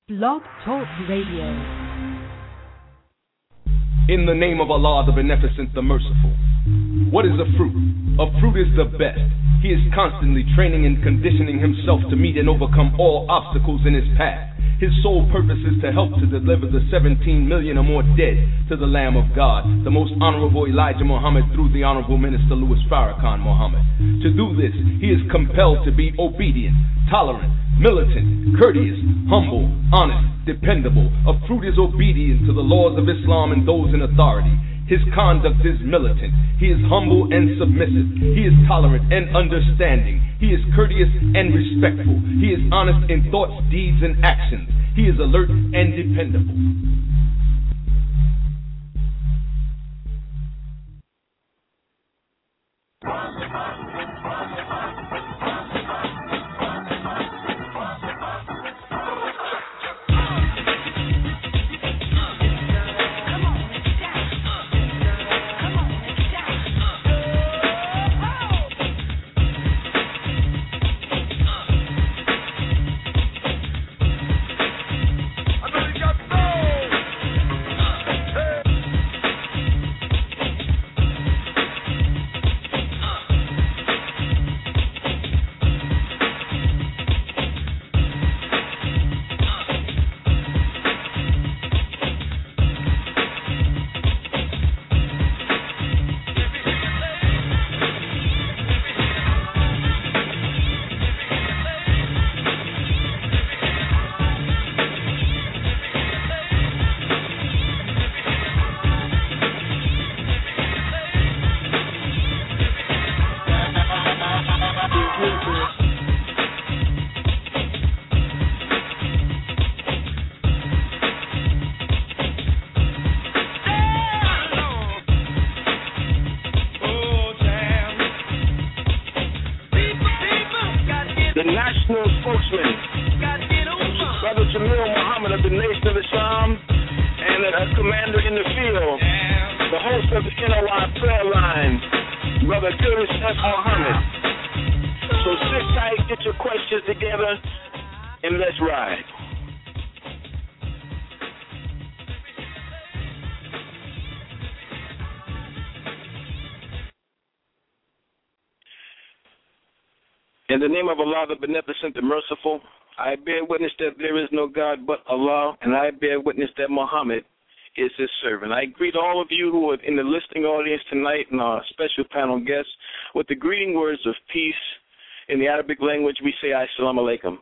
Blog Talk Radio. In the name of Allah, the Beneficent, the Merciful. What is a fruit? A fruit is the best. He is constantly training and conditioning himself to meet and overcome all obstacles in his path. His sole purpose is to help to deliver the 17 million or more dead to the Lamb of God, the most honorable Elijah Muhammad, through the honorable Minister Louis Farrakhan Muhammad. To do this, he is compelled to be obedient, tolerant, militant, courteous, humble, honest, dependable. A fruit is obedient to the laws of Islam and those in authority. His conduct is militant. He is humble and submissive. He is tolerant and understanding. He is courteous and respectful. He is honest in thoughts, deeds, and actions. He is alert and dependable. In the name of Allah, the Beneficent, the Merciful, I bear witness that there is no God but Allah, and I bear witness that Muhammad is his servant. I greet all of you who are in the listening audience tonight and our special panel guests with the greeting words of peace. In the Arabic language, we say, Assalamu alaikum.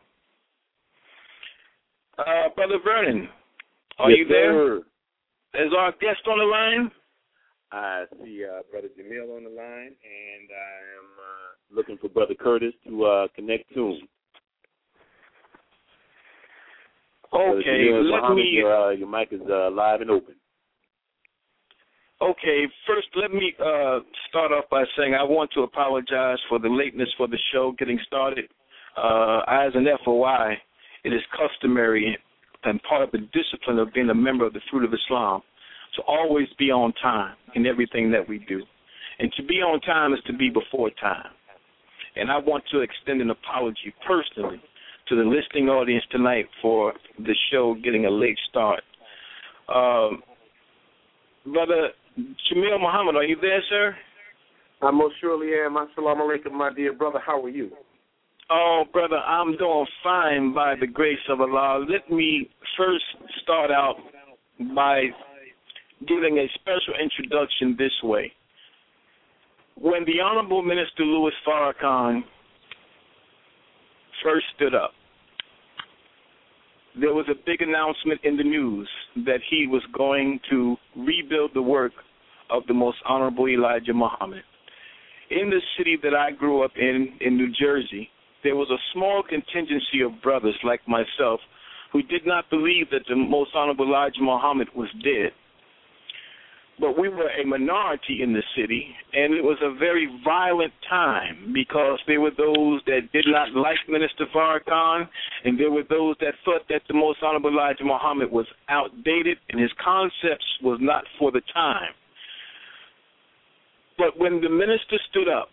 Brother Vernon, are you there? Is our guest on the line? I see Brother Jamil on the line, and I am looking for Brother Curtis to connect to him. Okay, let me... Your mic is live and open. Okay, first let me start off by saying I want to apologize for the lateness for the show getting started. As an FOI, it is customary and part of the discipline of being a member of the Fruit of Islam to always be on time in everything that we do. And to be on time is to be before time. And I want to extend an apology personally to the listening audience tonight for the show getting a late start. Brother Jamil Muhammad, are you there, sir? I most surely am. Assalamu alaikum, my dear brother. How are you? Oh, brother, I'm doing fine by the grace of Allah. Let me first start out by giving a special introduction this way. When the Honorable Minister Louis Farrakhan first stood up, there was a big announcement in the news that he was going to rebuild the work of the most honorable Elijah Muhammad. In the city that I grew up in New Jersey, there was a small contingency of brothers like myself who did not believe that the most honorable Elijah Muhammad was dead. But we were a minority in the city, and it was a very violent time because there were those that did not like Minister Farrakhan, and there were those that thought that the most honorable Elijah Muhammad was outdated and his concepts was not for the time. But when the minister stood up,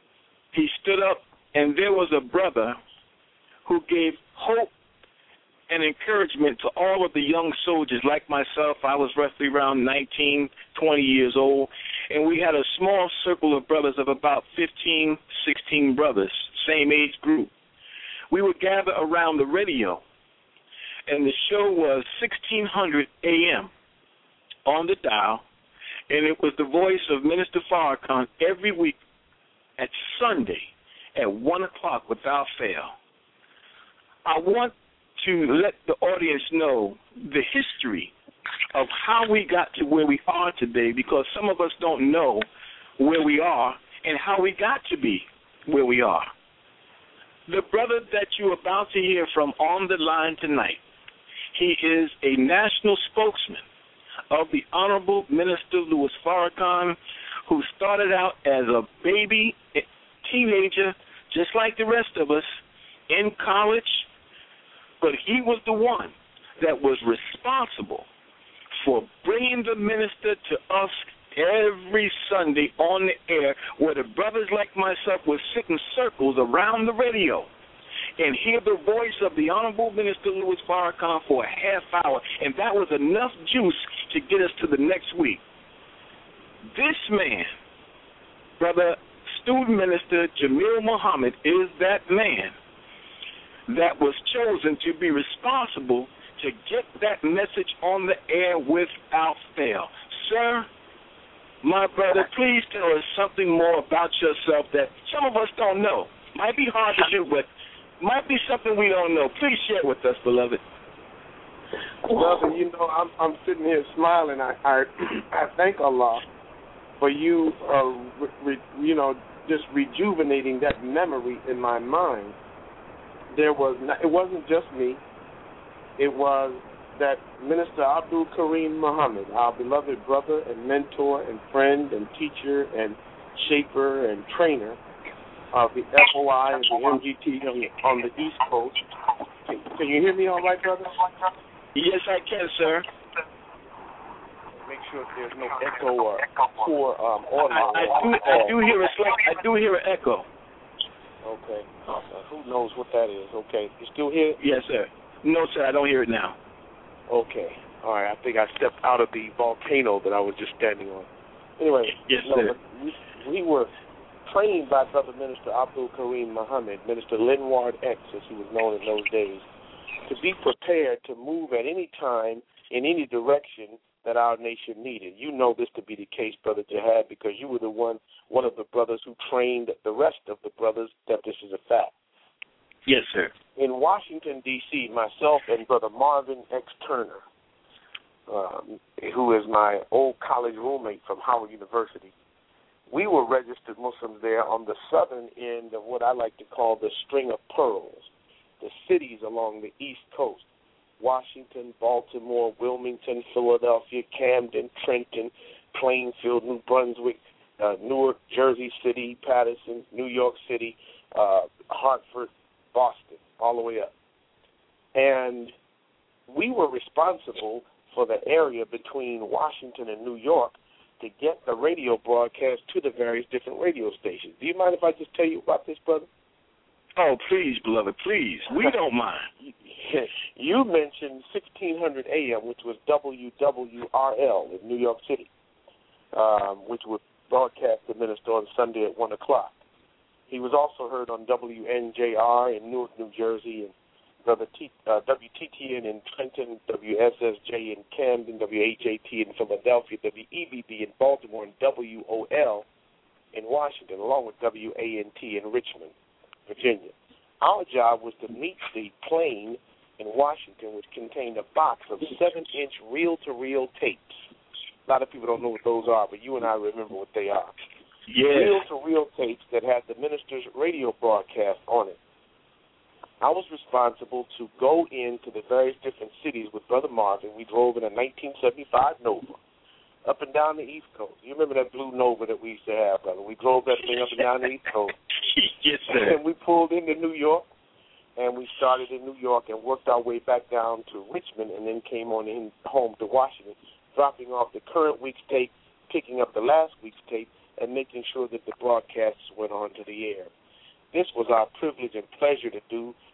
he stood up, and there was a brother who gave hope and encouragement to all of the young soldiers like myself. I was roughly around 19, 20 years old, and we had a small circle of brothers of about 15, 16 brothers, same age group. We would gather around the radio, and the show was 1600 a.m. on the dial, and it was the voice of Minister Farrakhan every week at Sunday at 1 o'clock without fail. I want to let the audience know the history of how we got to where we are today, because some of us don't know where we are and how we got to be where we are. The brother that you're about to hear from on the line tonight, he is a national spokesman of the Honorable Minister Louis Farrakhan, who started out as a baby teenager, just like the rest of us, in college, but he was the one that was responsible for bringing the minister to us every Sunday on the air, where the brothers like myself would sit in circles around the radio and hear the voice of the Honorable Minister Louis Farrakhan for a half hour, and that was enough juice to get us to the next week. This man, Brother Student Minister Jamil Muhammad, is that man that was chosen to be responsible to get that message on the air without fail. Sir, my brother, please tell us something more about yourself that some of us don't know. Might be hard to do, but might be something we don't know. Please share with us, beloved. Brother, you know, I'm sitting here smiling. I thank Allah for you, just rejuvenating that memory in my mind. It wasn't just me. It was that Minister Abdul Kareem Muhammad, our beloved brother and mentor and friend and teacher and shaper and trainer of the FOI and the MGT on the East Coast. Can you hear me all right, brother? Yes, I can, sir. Make sure there's no echo or poor audio. I do hear an echo. Okay. Who knows what that is? Okay. You still hear it? Yes, sir. No, sir, I don't hear it now. Okay. All right. I think I stepped out of the volcano that I was just standing on. Anyway. Yes, sir. We were trained by Brother Minister Abdul Kareem Muhammad, Minister Linward X, as he was known in those days, to be prepared to move at any time in any direction that our nation needed. You know this to be the case, Brother Jihad, because you were one of the brothers who trained the rest of the brothers that this is a fact. Yes, sir. In Washington, D.C., myself and Brother Marvin X. Turner, who is my old college roommate from Howard University, we were registered Muslims there on the southern end of what I like to call the string of pearls, the cities along the East Coast: Washington, Baltimore, Wilmington, Philadelphia, Camden, Trenton, Plainfield, New Brunswick, Newark, Jersey City, Patterson, New York City, Hartford, Boston, all the way up. And we were responsible for the area between Washington and New York to get the radio broadcast to the various different radio stations. Do you mind if I just tell you about this, brother? Oh, please, beloved, please. We don't mind. You mentioned 1600 AM, which was WWRL in New York City, which would broadcast the minister on Sunday at 1 o'clock. He was also heard on WNJR in Newark, New Jersey, and Brother WTTN in Trenton, WSSJ in Camden, WHAT in Philadelphia, WEBB in Baltimore, and WOL in Washington, along with WANT in Richmond, Virginia. Our job was to meet the plane in Washington, which contained a box of 7-inch reel-to-reel tapes. A lot of people don't know what those are, but you and I remember what they are. Yes. Reel-to-reel tapes that had the minister's radio broadcast on it. I was responsible to go into the various different cities with Brother Marvin. We drove in a 1975 Nova up and down the East Coast. You remember that blue Nova that we used to have, brother? We drove that thing up and down the East Coast. Yes, sir. And we pulled into New York, and we started in New York and worked our way back down to Richmond and then came on in home to Washington, dropping off the current week's tape, picking up the last week's tape, and making sure that the broadcasts went on to the air. This was our privilege and pleasure to do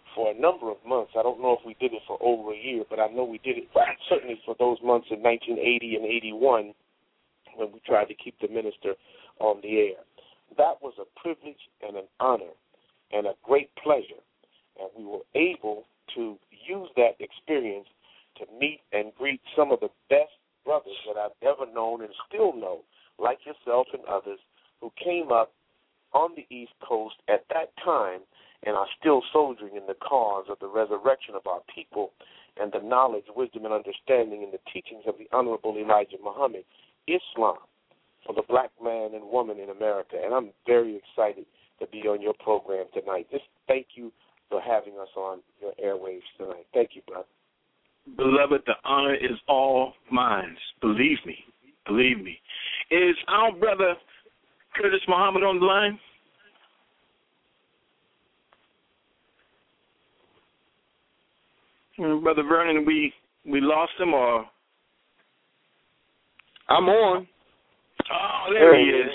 for a number of months. I don't know if we did it for over a year, but I know we did it certainly for those months in 1980 and 81 when we tried to keep the minister on the air. That was a privilege and an honor and a great pleasure, and we were able to use that experience to meet and greet some of the best brothers that I've ever known and still know, like yourself and others, who came up on the East Coast at that time and are still soldiering in the cause of the resurrection of our people and the knowledge, wisdom, and understanding in the teachings of the Honorable Elijah Muhammad, Islam, for the black man and woman in America. And I'm very excited to be on your program tonight. Just thank you for having us on your airwaves tonight. Thank you, brother. Beloved, the honor is all mine. Believe me. Believe me. Is our brother Curtis Muhammad on the line? Brother Vernon, we lost him, or? I'm on. Oh, there he is.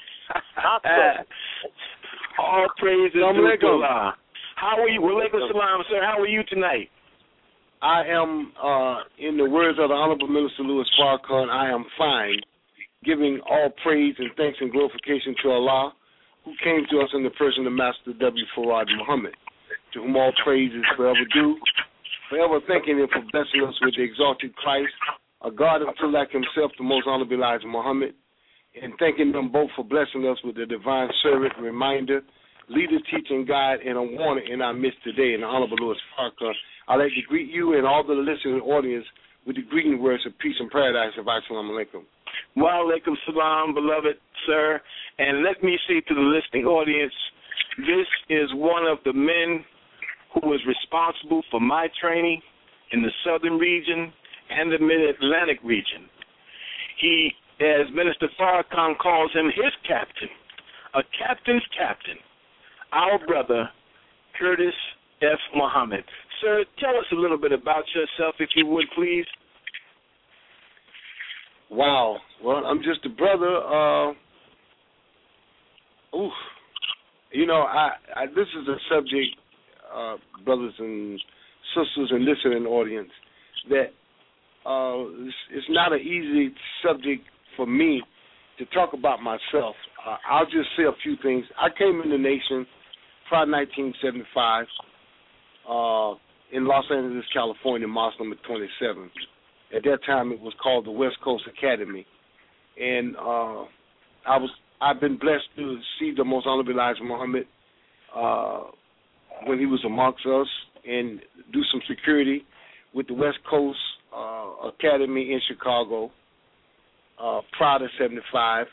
All praises to Allah. How are you? Walaikum salam, sir. How are you tonight? I am, in the words of the Honorable Minister Louis Farrakhan, I am fine, giving all praise and thanks and glorification to Allah, who came to us in the person of Master W. Farad Muhammad, to whom all praise is forever due, forever thanking him for blessing us with the exalted Christ, a God of intellect himself, the most honorable Elijah Muhammad, and thanking them both for blessing us with the divine servant, reminder, leader, teaching, guide, and a warner in our midst today, in the Honorable Louis Farrakhan. I'd like to greet you and all the listening audience with the greeting words of peace and paradise of Assalamu alaikum. Wa alaikum salam, beloved sir. And let me say to the listening audience, this is one of the men who was responsible for my training in the southern region and the mid-Atlantic region. He, as Minister Farrakhan calls him, his captain, a captain's captain, our brother, Curtis F. Muhammad. Sir, tell us a little bit about yourself, if you would, please. Wow. Well, I'm just a brother. You know, this is a subject, brothers and sisters and listening audience, that it's not an easy subject for me to talk about myself. I'll just say a few things. I came in the nation prior to 1975 in Los Angeles, California, Mosque number 27. At that time, it was called the West Coast Academy, and I've been blessed to see the Most Honorable Elijah Muhammad when he was amongst us and do some security with the West Coast Academy in Chicago prior to 75.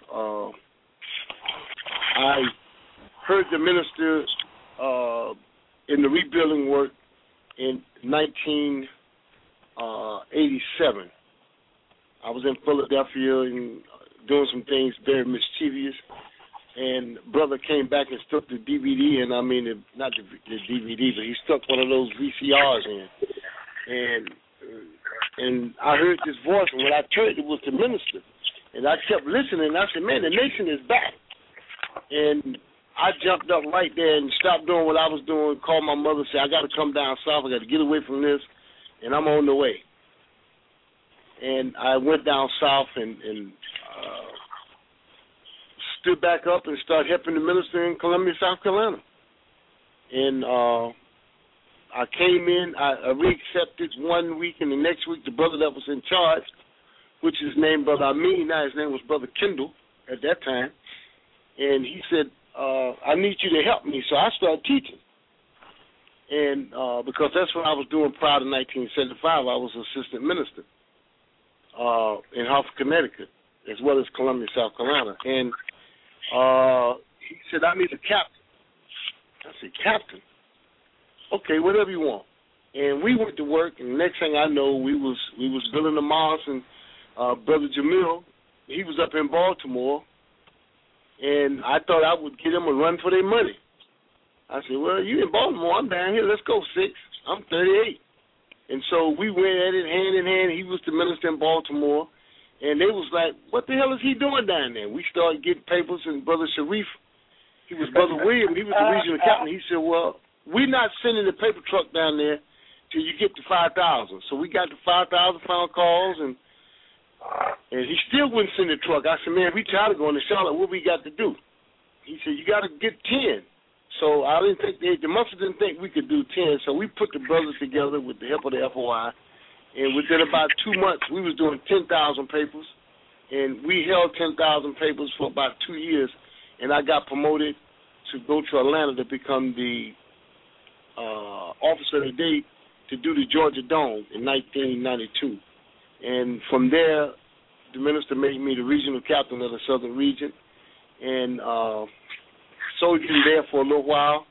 I heard the minister in the rebuilding work in 1987. I was in Philadelphia and doing some things very mischievous, and brother came back and stuck the DVD, and I mean, not the DVD, but he stuck one of those VCRs in, and I heard this voice, and when I turned, it was the minister, and I kept listening, and I said, man, the nation is back, and I jumped up right there and stopped doing what I was doing, called my mother, said, I got to come down south, I got to get away from this, and I'm on the way. And I went down south and stood back up and started helping the minister in Columbia, South Carolina. And I came in, I re-accepted 1 week, and the next week the brother that was in charge, which is named Brother Amin, now his name was Brother Kendall at that time, and he said, I need you to help me. So I started teaching. And because that's what I was doing prior to 1975, I was assistant minister in Hartford, Connecticut, as well as Columbia, South Carolina. And he said, I need a captain. I said, captain? Okay, whatever you want. And we went to work, and the next thing I know, we was building the mosque, and Brother Jamil, he was up in Baltimore, and I thought I would get them a run for their money. I said, well, you in Baltimore, I'm down here, let's go, 6. I'm 38. And so we went at it hand in hand. He was the minister in Baltimore, and they was like, what the hell is he doing down there? We started getting papers, and Brother Sharif, he was Brother William, he was the regional captain. He said, well, we're not sending the paper truck down there till you get to 5,000. So we got to 5,000 phone calls, and he still wouldn't send the truck. I said, man, we tired of going to Charlotte. What we got to do? He said, you got to get 10. So I didn't think the Munsters didn't think we could do 10. So we put the brothers together with the help of the FOI, and within about 2 months, we was doing 10,000 papers, and we held 10,000 papers for about 2 years, and I got promoted to go to Atlanta to become the officer of the day to do the Georgia Dome in 1992. And from there, the minister made me the regional captain of the Southern Region, and soldiered there for a little while.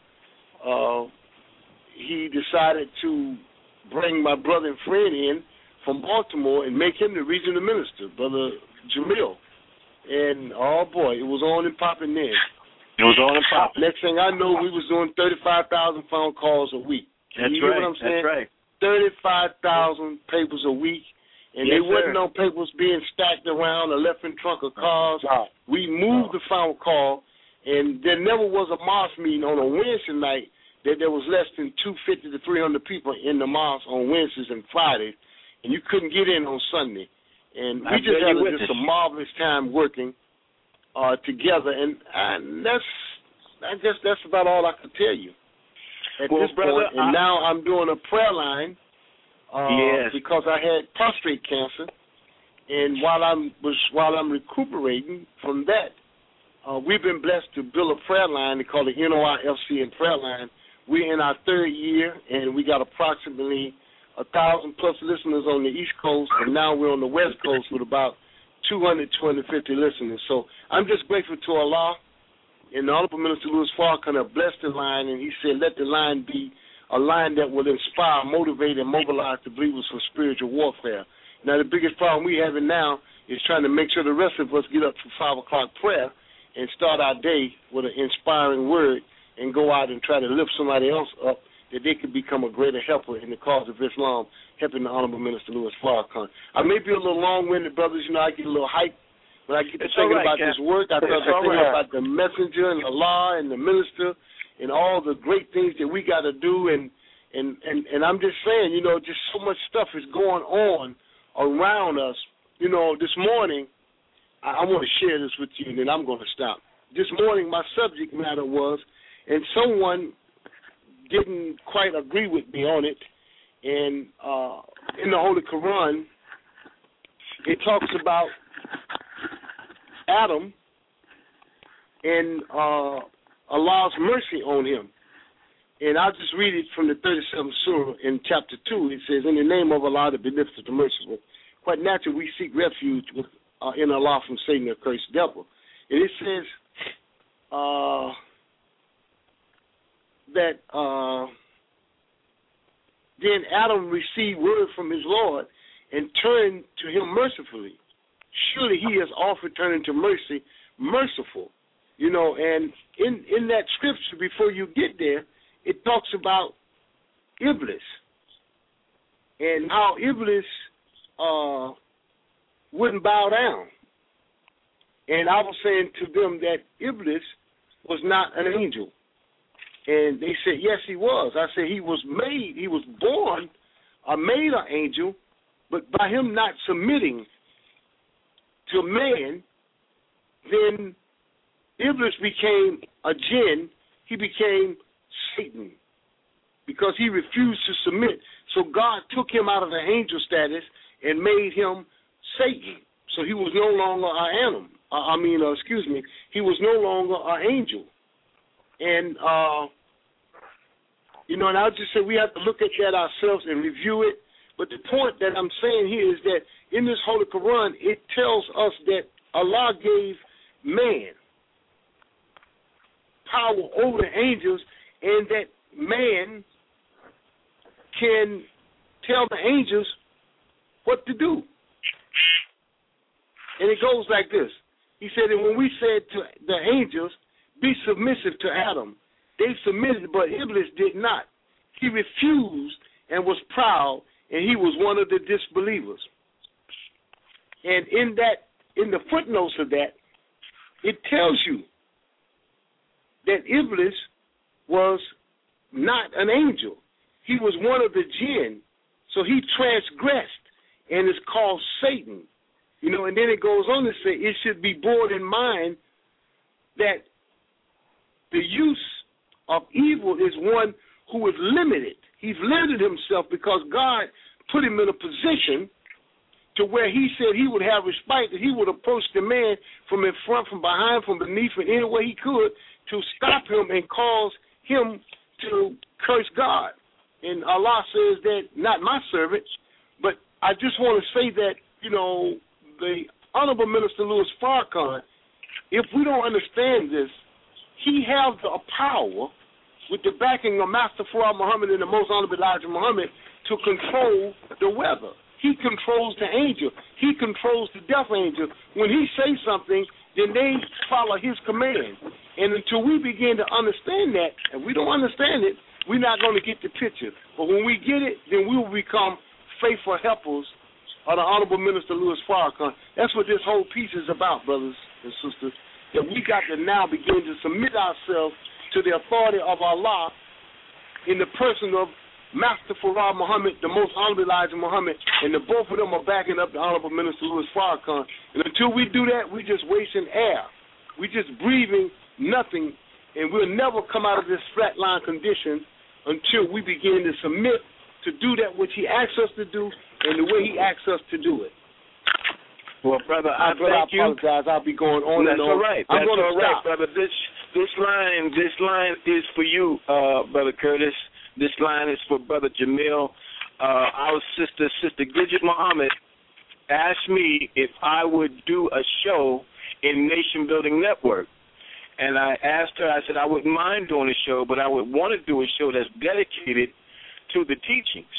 He decided to bring my brother and friend in from Baltimore and make him the regional minister, Brother Jamil. And, oh, boy, it was on and popping then. It was on and popping. Next thing I know, we was doing 35,000 phone calls a week. That's you right. What I'm saying? That's right. 35,000 papers a week, and yes, there wasn't no papers being stacked around or left in trunk of cars. We moved the phone call, and there never was a mosque meeting on a Wednesday night that there was less than 250 to 300 people in the mosque on Wednesdays and Fridays, and you couldn't get in on Sunday. And we just had just a marvelous time working together, and I guess that's about all I could tell you at this point. And now I'm doing a prayer line because I had prostate cancer, and while I'm recuperating from that, we've been blessed to build a prayer line. They call it NOI-FC and prayer line. We're in our 3rd year, and we got approximately 1,000 plus listeners on the East Coast, and now we're on the West Coast with about 200, 250 listeners. So I'm just grateful to Allah, and the Honorable Minister Louis Farrakhan blessed the line, and he said, let the line be a line that will inspire, motivate, and mobilize the believers for spiritual warfare. Now, the biggest problem we having now is trying to make sure the rest of us get up for 5 o'clock prayer and start our day with an inspiring word and go out and try to lift somebody else up that they could become a greater helper in the cause of Islam, helping the Honorable Minister Louis Farrakhan. I may be a little long-winded, brothers. You know, I get a little hyped when I get to thinking about this work. I start thinking about the messenger and Allah and the minister and all the great things that we got to do. And I'm just saying, you know, just so much stuff is going on around us. You know, this morning, I want to share this with you, and then I'm going to stop. This morning, my subject matter was, and someone didn't quite agree with me on it, and in the Holy Quran, it talks about Adam and Allah's mercy on him. And I'll just read it from the 37th surah in chapter 2. It says, in the name of Allah, the Beneficent, the Merciful. Quite naturally, we seek refuge in Allah from Satan, the accursed devil. And it says that then Adam received word from his Lord and turned to him mercifully. Surely he has offered turning to mercy, merciful. You know, and in that scripture, before you get there, it talks about Iblis and how Iblis wouldn't bow down. And I was saying to them that Iblis was not an angel. And they said, yes, he was. I said, he was born, made an angel, but by him not submitting to man, then Iblis became a jinn. He became Satan because he refused to submit. So God took him out of the angel status and made him Satan. So he was no longer an animal. He was no longer an angel. And, and I'll just say we have to look at that ourselves and review it. But the point that I'm saying here is that in this Holy Quran, it tells us that Allah gave man power over the angels and that man can tell the angels what to do. And it goes like this. He said that when we said to the angels, be submissive to Adam, they submitted, but Iblis did not. He refused and was proud, and he was one of the disbelievers. And in the footnotes of that, it tells you that Iblis was not an angel. He was one of the jinn. So he transgressed and is called Satan. You know, and then it goes on to say it should be borne in mind that the use of evil is one who is limited. He's limited himself because God put him in a position to where he said he would have respite, that he would approach the man from in front, from behind, from beneath, and any way he could to stop him and cause him to curse God. And Allah says that, not my servant, but I just want to say that, you know, the Honorable Minister Louis Farrakhan, if we don't understand this, he has the power with the backing of Master Farad Muhammad and the Most Honorable Elijah Muhammad to control the weather. He controls the angel. He controls the death angel. When he says something, then they follow his command. And until we begin to understand that, and we don't understand it, we're not going to get the picture. But when we get it, then we will become faithful helpers of the Honorable Minister Louis Farrakhan. That's what this whole piece is about, brothers and sisters, that we got to now begin to submit ourselves to the authority of Allah in the person of Master Farad Muhammad, the Most Honorable Elijah Muhammad, and the both of them are backing up the Honorable Minister Louis Farrakhan. And until we do that, we're just wasting air. We're just breathing nothing, and we'll never come out of this flatline condition until we begin to submit to do that which he asks us to do and the way he asks us to do it. Well, brother, I thank you. I apologize. I'll be going on That's and on. All right. That's all right, brother. This line is for you, Brother Curtis. This line is for Brother Jamil. Our sister Gidget Muhammad, asked me if I would do a show in Nation Building Network. And I asked her, I said, I wouldn't mind doing a show, but I would want to do a show that's dedicated to the teachings.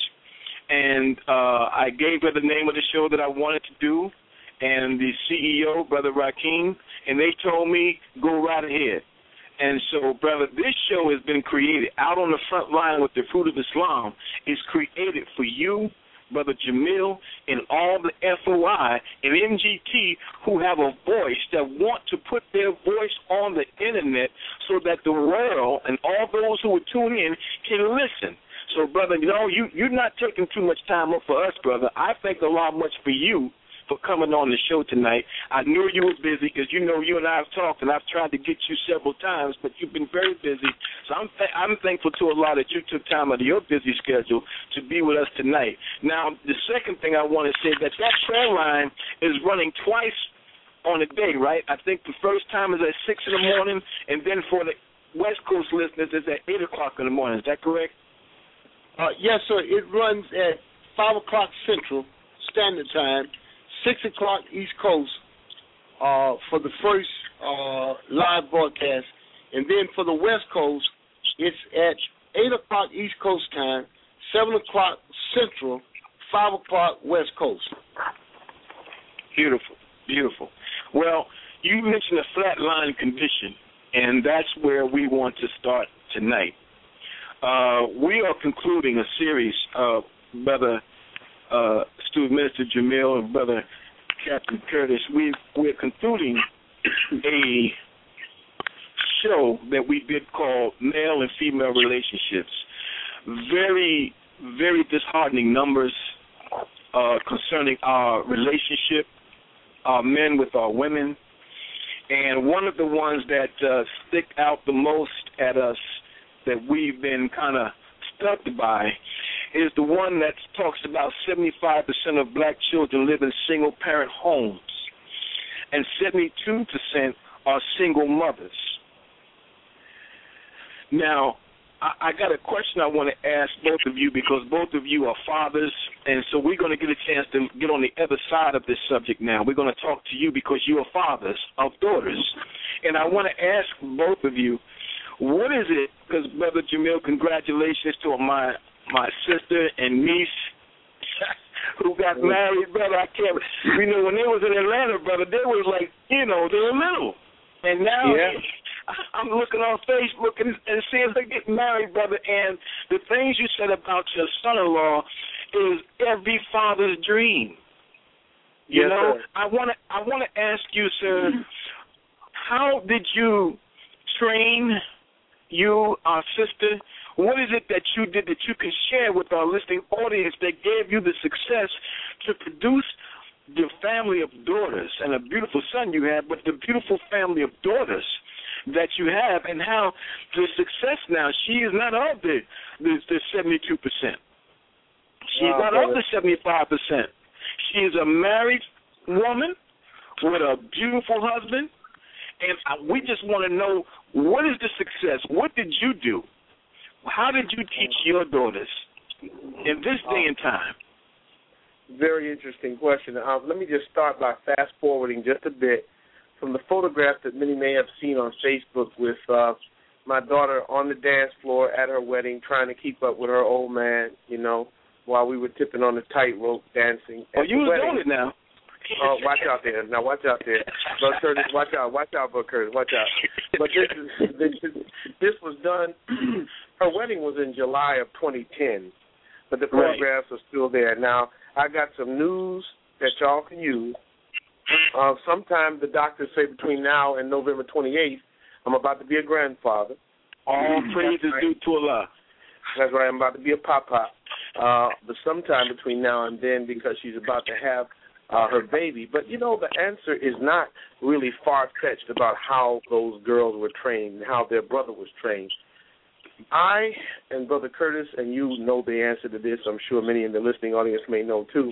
And I gave her the name of the show that I wanted to do, and the CEO, Brother Rakeem, and they told me, go right ahead. And so, brother, this show has been created out on the front line with the Fruit of Islam. It's created for you, Brother Jamil, and all the FOI and MGT who have a voice that want to put their voice on the Internet so that the world and all those who would tune in can listen. So, brother, you know, you're not taking too much time up for us, brother. I thank Allah much for you for coming on the show tonight. I knew you were busy because, you know, you and I have talked, and I've tried to get you several times, but you've been very busy. So I'm thankful to Allah that you took time out of your busy schedule to be with us tonight. Now, the second thing I want to say, that prayer line is running twice on a day, right? I think the first time is at 6 in the morning, and then for the West Coast listeners, it's at 8 o'clock in the morning. Is that correct? Yes, sir. It runs at 5 o'clock Central Standard Time, 6 o'clock East Coast for the first live broadcast. And then for the West Coast, it's at 8 o'clock East Coast time, 7 o'clock Central, 5 o'clock West Coast. Beautiful, beautiful. Well, you mentioned a flatline condition, and that's where we want to start tonight. We are concluding a series of Brother Student Minister Jamil and Brother Captain Curtis. We're concluding a show that we did called Male and Female Relationships. Very, very disheartening numbers concerning our relationship, our men with our women. And one of the ones that stick out the most at us that we've been kind of stuck by is the one that talks about 75% of black children live in single-parent homes, and 72% are single mothers. Now, I got a question I want to ask both of you, because both of you are fathers, and so we're going to get a chance to get on the other side of this subject now. We're going to talk to you because you are fathers of daughters. And I want to ask both of you, what is it, because Brother Jamil, congratulations to my sister and niece who got married, brother. I can't, you know, when they was in Atlanta, brother, they was like, you know, they were little. And now I'm looking on Facebook and seeing her get married, brother, and the things you said about your son-in-law is every father's dream. You know, sir. I want to ask you, sir, how did you train you, our sister, What is it that you did that you can share with our listening audience that gave you the success to produce the family of daughters and a beautiful son you have, but the beautiful family of daughters that you have, and how the success now, she is not of the 72%. She's not of the 75%. She is a married woman with a beautiful husband, and we just want to know, what is the success? What did you do? How did you teach your daughters in this day and time? Very interesting question. Let me just start by fast-forwarding just a bit from the photograph that many may have seen on Facebook with my daughter on the dance floor at her wedding trying to keep up with her old man, you know, while we were tipping on the tightrope dancing. Oh, you was doing it now. Oh, watch out there. Now, watch out there. Brother Curtis, watch out. Watch out, Brother Curtis. Watch out. But this was done, her wedding was in July of 2010, but the photographs are still there. Now, I got some news that y'all can use. Sometime the doctors say between now and November 28th, I'm about to be a grandfather. All praise is due to Allah. That's right. I'm about to be a papa. But sometime between now and then, because she's about to have her baby. But, you know, the answer is not really far-fetched about how those girls were trained and how their brother was trained. I and Brother Curtis, and you know the answer to this, I'm sure many in the listening audience may know too,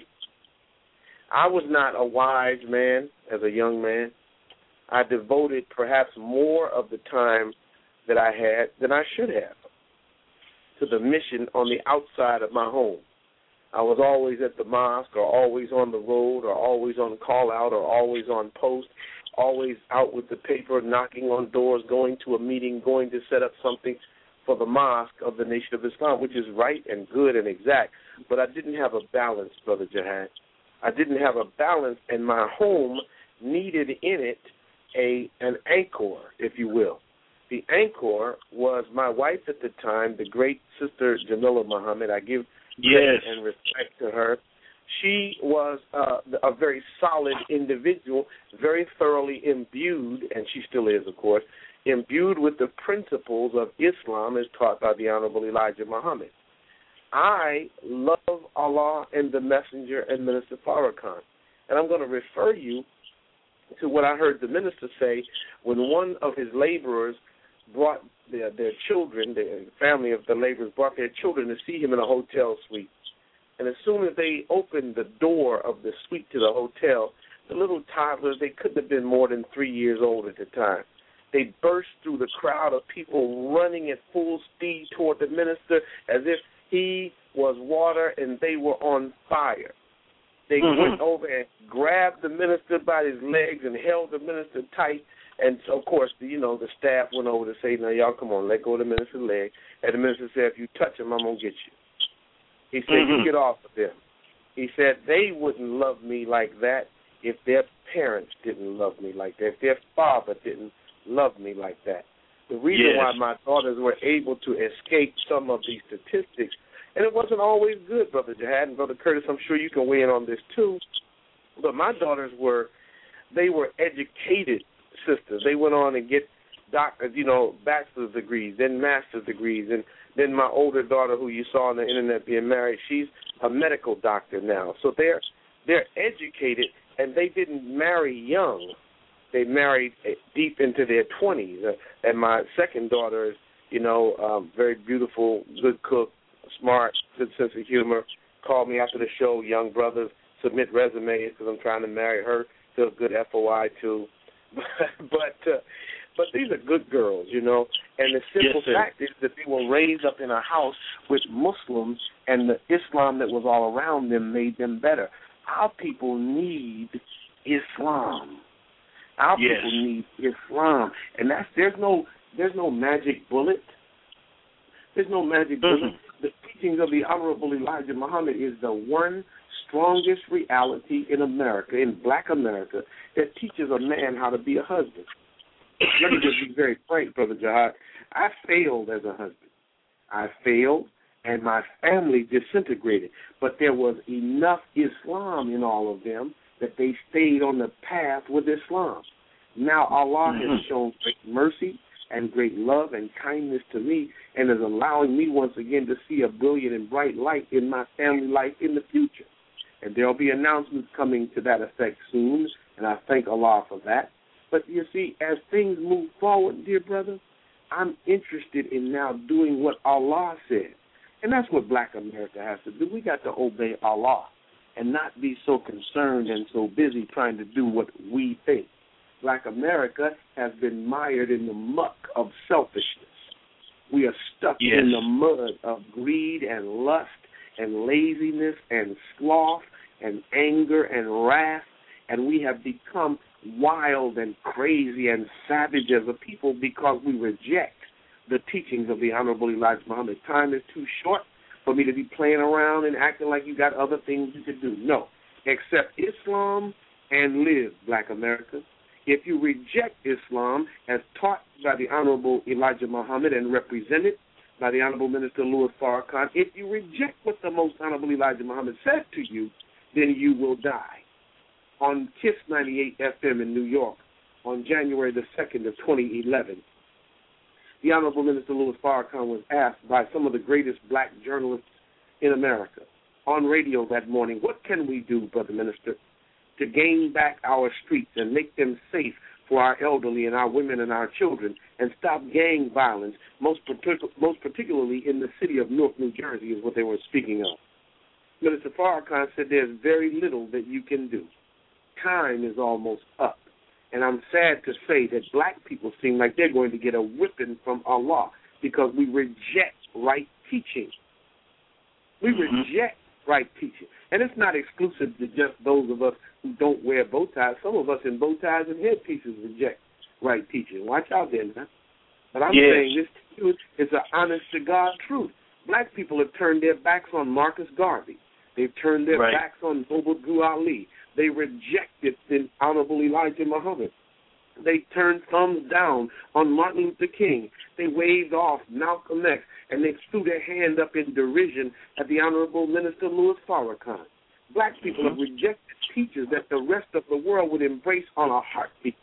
I was not a wise man as a young man. I devoted perhaps more of the time that I had than I should have to the mission on the outside of my home. I was always at the mosque, or always on the road, or always on call out, or always on post, always out with the paper, knocking on doors, going to a meeting, going to set up something for the mosque of the Nation of Islam, which is right and good and exact. But I didn't have a balance, Brother Jihad. I didn't have a balance, and my home needed in it an anchor, if you will. The anchor was my wife at the time, the great Sister Jamila Muhammad. I give credit and respect to her. She was a very solid individual, very thoroughly imbued, and she still is, of course, imbued with the principles of Islam as taught by the Honorable Elijah Muhammad. I love Allah and the Messenger and Minister Farrakhan. And I'm going to refer you to what I heard the minister say when one of his laborers brought their children, the family of the laborers brought their children to see him in a hotel suite. And as soon as they opened the door of the suite to the hotel, the little toddlers, they couldn't have been more than 3 years old at the time. They burst through the crowd of people running at full speed toward the minister as if he was water and they were on fire. They went over and grabbed the minister by his legs and held the minister tight. And, so, of course, the staff went over to say, now, y'all, come on, let go of the minister's leg. And the minister said, if you touch him, I'm going to get you. He said, you get off of them. He said, they wouldn't love me like that if their parents didn't love me like that, if their father didn't love me like that. The reason why my daughters were able to escape some of these statistics, and it wasn't always good, Brother Jihad, and Brother Curtis, I'm sure you can weigh in on this too, but my daughters were educated sisters. They went on and get bachelor's degrees, then master's degrees, and then my older daughter, who you saw on the internet being married, she's a medical doctor now. So they're educated, and they didn't marry young. They married deep into their 20s. And my second daughter is, very beautiful, good cook, smart, good sense of humor. Called me after the show, young brothers, submit resumes because I'm trying to marry her. Still good FOI too. But these are good girls, And the simple fact is that they were raised up in a house with Muslims, and the Islam that was all around them made them better. Our people need Islam. Our people need Islam, and there's no magic bullet. There's no magic bullet. The teachings of the Honorable Elijah Muhammad is the one strongest reality in America, in Black America, that teaches a man how to be a husband. Let me just be very frank, Brother Jihad. I failed as a husband. I failed, and my family disintegrated. But there was enough Islam in all of them that they stayed on the path with Islam. Now Allah has shown great mercy and great love and kindness to me, and is allowing me once again to see a brilliant and bright light in my family life in the future. And there will be announcements coming to that effect soon, and I thank Allah for that. But you see, as things move forward, dear brother, I'm interested in now doing what Allah said. And that's what Black America has to do. We got to obey Allah and not be so concerned and so busy trying to do what we think. Black America has been mired in the muck of selfishness. We are stuck in the mud of greed and lust and laziness and sloth and anger and wrath, and we have become wild and crazy and savage as a people because we reject the teachings of the Honorable Elijah Muhammad. Time is too short for me to be playing around and acting like you got other things you could do. No, accept Islam and live, Black America. If you reject Islam as taught by the Honorable Elijah Muhammad and represented by the Honorable Minister Louis Farrakhan, if you reject what the Most Honorable Elijah Muhammad said to you, then you will die. On KISS 98 FM in New York, on January the 2nd of 2011, the Honorable Minister Louis Farrakhan was asked by some of the greatest black journalists in America on radio that morning, what can we do, Brother Minister, to gain back our streets and make them safe for our elderly and our women and our children and stop gang violence, most particularly in the city of Newark, New Jersey, is what they were speaking of. Minister Farrakhan said there's very little that you can do. Time is almost up. And I'm sad to say that black people seem like they're going to get a whipping from Allah because we reject right teaching. We reject right teaching. And it's not exclusive to just those of us who don't wear bow ties. Some of us in bow ties and headpieces reject right teaching. Watch out there, man. But I'm saying this to you is an honest-to-God truth. Black people have turned their backs on Marcus Garvey. They've turned their backs on Noble Drew Ali. They rejected the Honorable Elijah Muhammad. They turned thumbs down on Martin Luther King. They waved off Malcolm X, and they threw their hand up in derision at the Honorable Minister Louis Farrakhan. Black people have rejected teachers that the rest of the world would embrace on a heartbeat.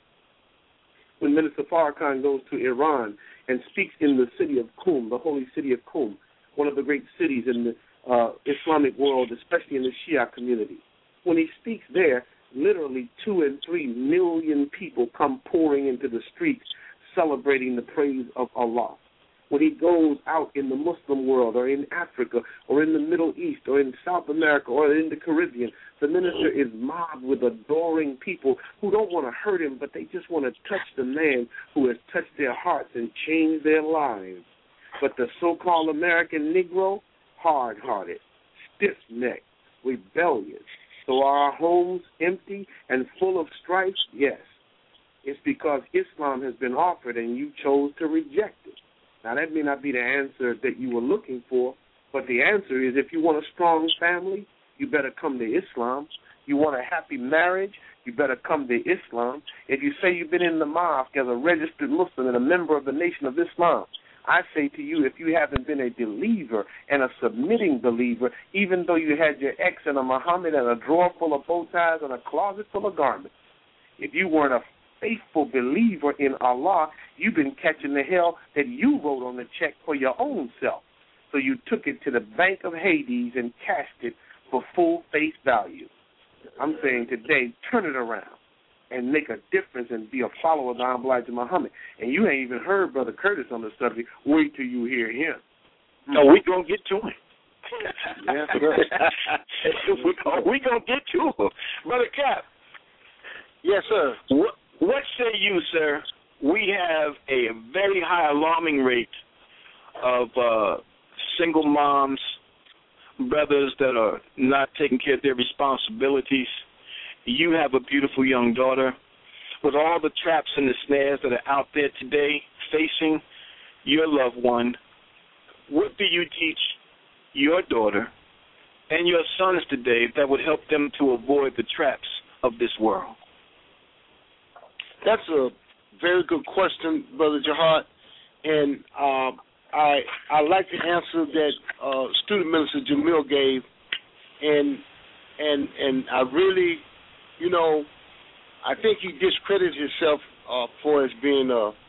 When Minister Farrakhan goes to Iran and speaks in the city of Qum, the holy city of Qum, one of the great cities in the Islamic world, especially in the Shia community. When he speaks there, literally 2 and 3 million people come pouring into the streets celebrating the praise of Allah. When he goes out in the Muslim world or in Africa or in the Middle East or in South America or in the Caribbean, the minister is mobbed with adoring people who don't want to hurt him, but they just want to touch the man who has touched their hearts and changed their lives. But the so-called American Negro, hard-hearted, stiff-necked, rebellious. So are our homes empty and full of strife? Yes. It's because Islam has been offered and you chose to reject it. Now, that may not be the answer that you were looking for, but the answer is if you want a strong family, you better come to Islam. You want a happy marriage, you better come to Islam. If you say you've been in the mosque as a registered Muslim and a member of the Nation of Islam, I say to you, if you haven't been a believer and a submitting believer, even though you had your ex and a Muhammad and a drawer full of bow ties and a closet full of garments, if you weren't a faithful believer in Allah, you've been catching the hell that you wrote on the check for your own self. So you took it to the bank of Hades and cashed it for full face value. I'm saying today, turn it around and make a difference and be a follower of the Honorable Elijah Muhammad. And you ain't even heard Brother Curtis on the subject. Wait till you hear him. No, we going to get to him. Yes, sir. we going to get to him. Brother Cap. Yes, sir. What say you, sir? We have a very high alarming rate of single moms, brothers that are not taking care of their responsibilities. You have a beautiful young daughter. With all the traps and the snares that are out there today facing your loved one, what do you teach your daughter and your sons today that would help them to avoid the traps of this world? That's a very good question, Brother Jihad. And I like the answer that Student Minister Jamil gave. And I really, I think he discredited himself for as being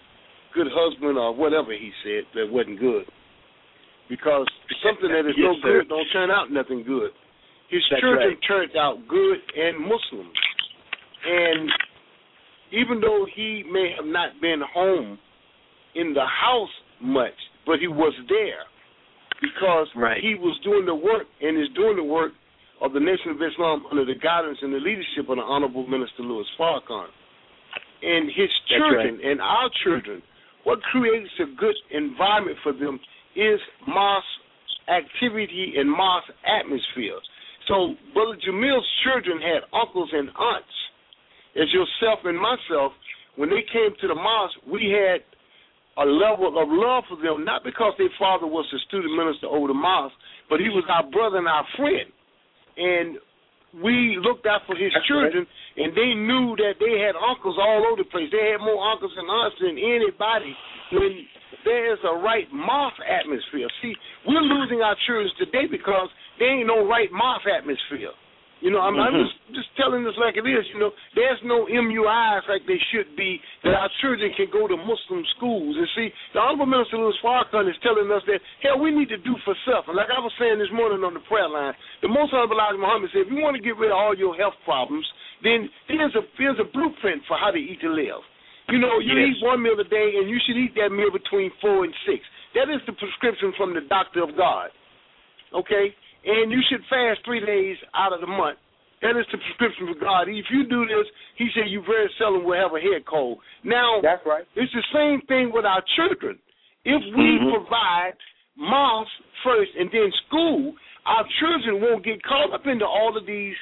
good husband or whatever he said that wasn't good. Because something that is no good don't turn out nothing good. His children turned out good and Muslims. And even though he may have not been home in the house much, but he was there because he was doing the work and is doing the work of the Nation of Islam under the guidance and the leadership of the Honorable Minister Louis Farrakhan. And his children and our children, what creates a good environment for them is mosque activity and mosque atmosphere. So Brother Jamil's children had uncles and aunts, as yourself and myself. When they came to the mosque, we had a level of love for them, not because their father was the student minister over the mosque, but he was our brother and our friend. And we looked out for his children, and they knew that they had uncles all over the place. They had more uncles and aunts than anybody when there is a right mosque atmosphere. See, we're losing our children today because there ain't no right mosque atmosphere. You know, I'm just telling this like it is. You know, there's no MUIs like they should be that our children can go to Muslim schools. And see, the Honorable Minister Louis Farrakhan is telling us that, hell, we need to do for self. And like I was saying this morning on the prayer line, the Most Honorable Elijah Muhammad said, if you want to get rid of all your health problems, then here's a blueprint for how to eat to live. You know, you eat one meal a day, and you should eat that meal between 4 and 6. That is the prescription from the doctor of God. Okay? And you should fast 3 days out of the month. That is the prescription for God. If you do this, he said you very seldom will have a head cold. Now, that's right. It's the same thing with our children. If we provide mosque first and then school, our children won't get caught up into all of these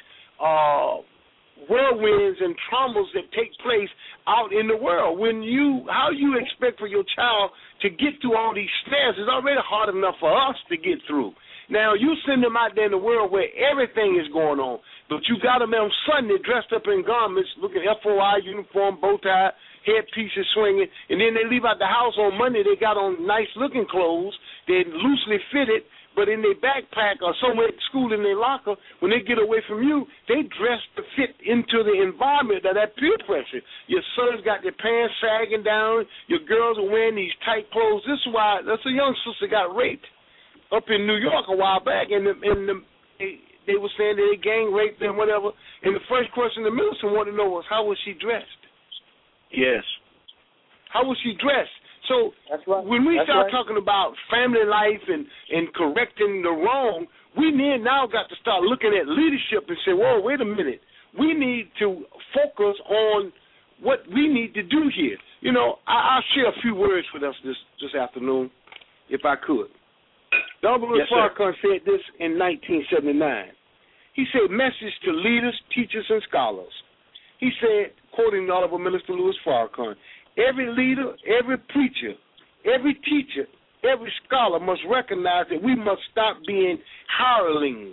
whirlwinds and traumas that take place out in the world. How you expect for your child to get through all these snares is already hard enough for us to get through. Now, you send them out there in the world where everything is going on, but you got them on Sunday dressed up in garments, looking FOI uniform, bow tie, headpieces swinging, and then they leave out the house on Monday, they got on nice-looking clothes, they're loosely fitted, but in their backpack or somewhere at school in their locker, when they get away from you, they dress to fit into the environment of that peer pressure. Your sons got their pants sagging down, your girls are wearing these tight clothes. That's a young sister got raped up in New York a while back, and they were saying that they gang raped and whatever. And the first question the minister wanted to know was, how was she dressed? Yes. How was she dressed? So when we start talking about family life and correcting the wrong, we now got to start looking at leadership and say, whoa, wait a minute. We need to focus on what we need to do here. You know, I'll share a few words with us this afternoon, if I could. The Honorable Farrakhan said this in 1979. He said, message to leaders, teachers, and scholars. He said, quoting the Honorable Minister Louis Farrakhan, every leader, every preacher, every teacher, every scholar must recognize that we must stop being hirelings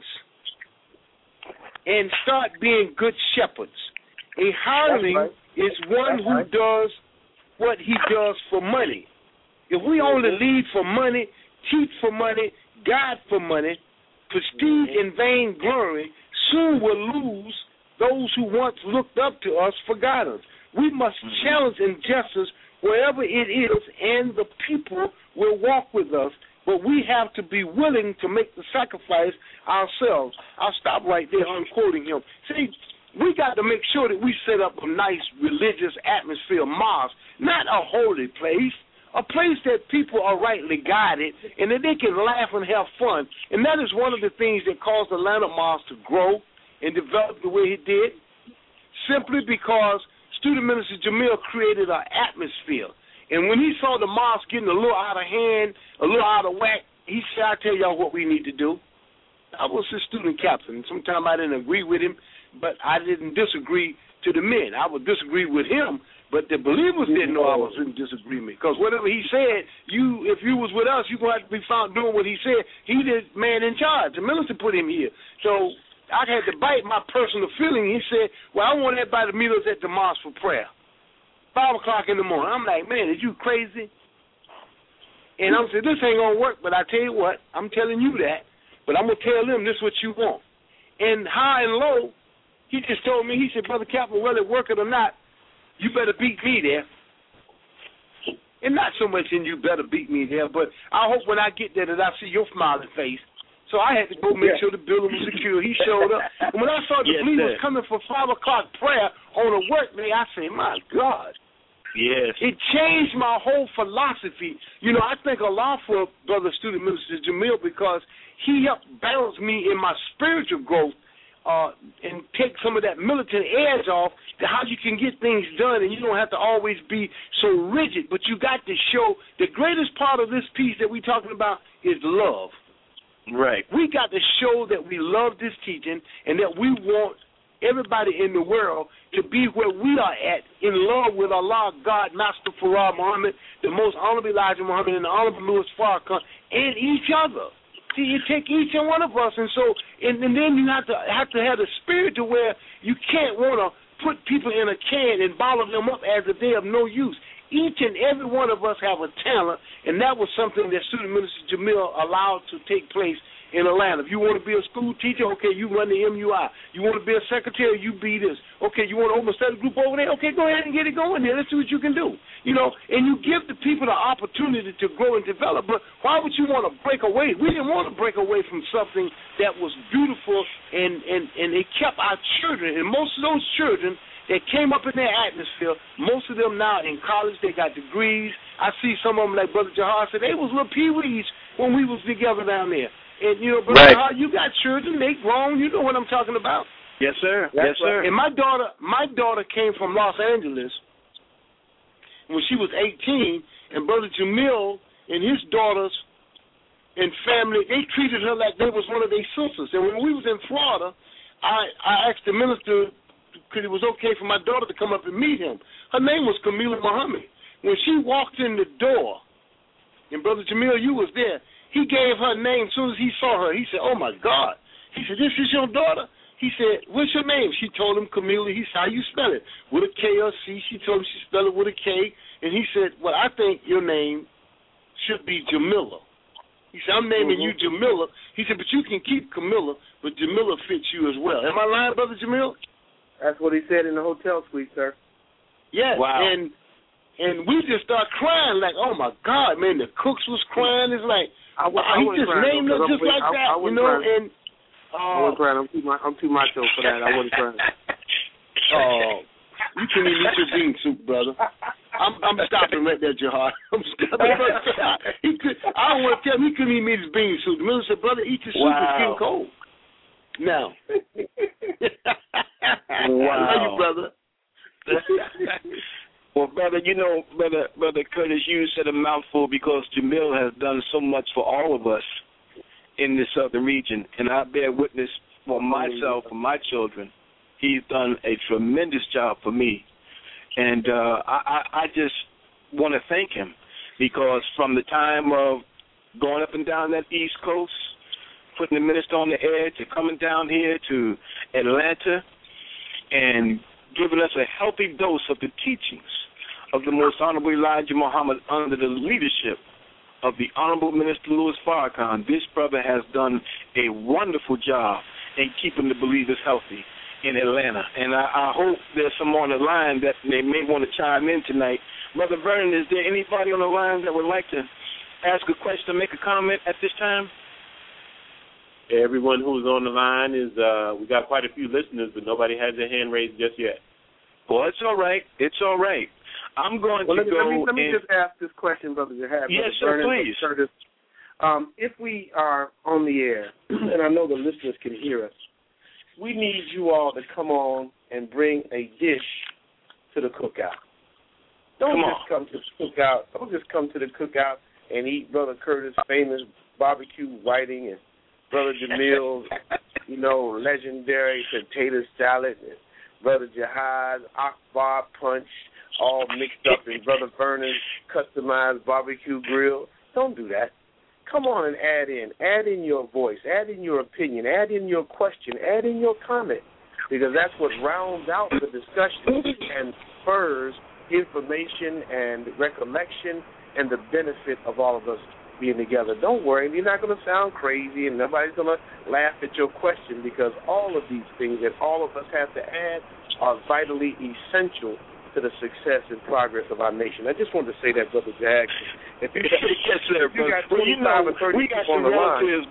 and start being good shepherds. A hireling is one who does what he does for money. If we only lead for money, teach for money, guide for money, prestige and vain glory, soon we'll lose those who once looked up to us for guidance. We must challenge injustice wherever it is, and the people will walk with us, but we have to be willing to make the sacrifice ourselves. I'll stop right there unquoting him. See, we got to make sure that we set up a nice religious atmosphere, mosque, not a holy place, a place that people are rightly guided and that they can laugh and have fun. And that is one of the things that caused Atlanta Mosque to grow and develop the way it did, simply because Student Minister Jamil created an atmosphere. And when he saw the mosque getting a little out of hand, a little out of whack, he said, I'll tell y'all what we need to do. I was his student captain. Sometimes I didn't agree with him, but I didn't disagree to the men. I would disagree with him, but the believers didn't know I was in disagreement. Because whatever he said, if you was with us, you're going to have to be found doing what he said. He the man in charge. The minister put him here. So I had to bite my personal feeling. He said, well, I want everybody to meet us at the mosque for prayer. 5 o'clock in the morning. I'm like, man, is you crazy? And I'm saying, this ain't going to work, but I tell you what, I'm telling you that, but I'm going to tell them this is what you want. And high and low, he just told me, he said, Brother Captain, whether it work it or not, you better beat me there. And not so much in you better beat me there, but I hope when I get there that I see your smiling face. So I had to go make sure the building was secure. He showed up. And when I saw the believers coming for 5 o'clock prayer on a work day, I said, my God. Yes. It changed my whole philosophy. You know, I thank Allah for Brother Student Minister Jamil because he helped balance me in my spiritual growth and take some of that militant edge off to how you can get things done, and you don't have to always be so rigid. But you got to show the greatest part of this piece that we're talking about is love. Right. We got to show that we love this teaching and that we want everybody in the world to be where we are at, in love with Allah, God, Master Farah Muhammad, the most honorable Elijah Muhammad, and the honorable Louis Farrakhan, and each other. See, you take each and one of us, and so, and then you have to have the spirit to where you can't want to put people in a can and bottle them up as if they have no use. Each and every one of us have a talent, and that was something that Student Minister Jamil allowed to take place in Atlanta. If you want to be a school teacher, okay, you run the MUI. You want to be a secretary, you be this. Okay, you want to open a study group over there? Okay, go ahead and get it going there. Let's see what you can do. You know, and you give the people the opportunity to grow and develop, but why would you want to break away? We didn't want to break away from something that was beautiful, and it kept our children, and most of those children that came up in their atmosphere, most of them now in college, they got degrees. I see some of them, like Brother Jahar said, they was little pee-wees when we was together down there. And, you know, Brother Jahar, you got children, they grown, you know what I'm talking about. Yes, sir. Yes, sir. And my daughter came from Los Angeles when she was 18, and Brother Jamil and his daughters and family, they treated her like they was one of their sisters. And when we was in Florida, I asked the minister, because it was okay for my daughter to come up and meet him. Her name was Camila Muhammad. When she walked in the door, and Brother Jamil, you was there, he gave her name as soon as he saw her. He said, oh, my God. He said, this is your daughter? He said, what's your name? She told him Camila. He said, how you spell it? With a K or C? She told him she spelled it with a K. And he said, well, I think your name should be Jamila. He said, I'm naming you Jamila. He said, but you can keep Camila, but Jamila fits you as well. Am I lying, Brother Jamil? That's what he said in the hotel suite, sir. Yes, wow. And we just start crying like, oh my God, man! The cooks was crying. It's like he just named her just like that, you know. And I wasn't crying. I'm too macho for that. I wasn't crying. Oh, you can eat your bean soup, brother. I'm stopping right there, Jahar. I'm stopping right there. I don't want to tell him he couldn't eat his bean soup. The minister said, brother, eat your soup. It's getting cold. Now. Wow. I love you, brother. Well, brother, you know, brother Curtis, you said a mouthful because Jamil has done so much for all of us in this southern region, and I bear witness for myself, for my children. He's done a tremendous job for me, and I just want to thank him because from the time of going up and down that East Coast, putting the minister on the air, to coming down here to Atlanta and giving us a healthy dose of the teachings of the most honorable Elijah Muhammad under the leadership of the Honorable Minister Louis Farrakhan. This brother has done a wonderful job in keeping the believers healthy in Atlanta. And I hope there's some on the line that they may want to chime in tonight. Brother Vernon, is there anybody on the line that would like to ask a question or make a comment at this time? Everyone who's on the line is, we got quite a few listeners, but nobody has their hand raised just yet. Well, it's all right. It's all right. I'm going to go. Let me just ask this question, Brother Jahab. Yes, sir, please. Curtis. If we are on the air, and I know the listeners can hear us, we need you all to come on and bring a dish to the cookout. Don't just come to the cookout. Don't just come to the cookout and eat Brother Curtis' famous barbecue whiting and Brother Jamil's, legendary potato salad, and Brother Jihad's Akbar punch, all mixed up in Brother Vernon's customized barbecue grill. Don't do that. Come on and add in your voice, add in your opinion, add in your question, add in your comment, because that's what rounds out the discussion and spurs information and recollection and the benefit of all of us being together. Don't worry, you're not going to sound crazy and nobody's going to laugh at your question, because all of these things that all of us have to add are vitally essential to the success and progress of our nation. I just wanted to say that, Brother Jackson. Yes, sir, brother. Well, you know, we got some relatives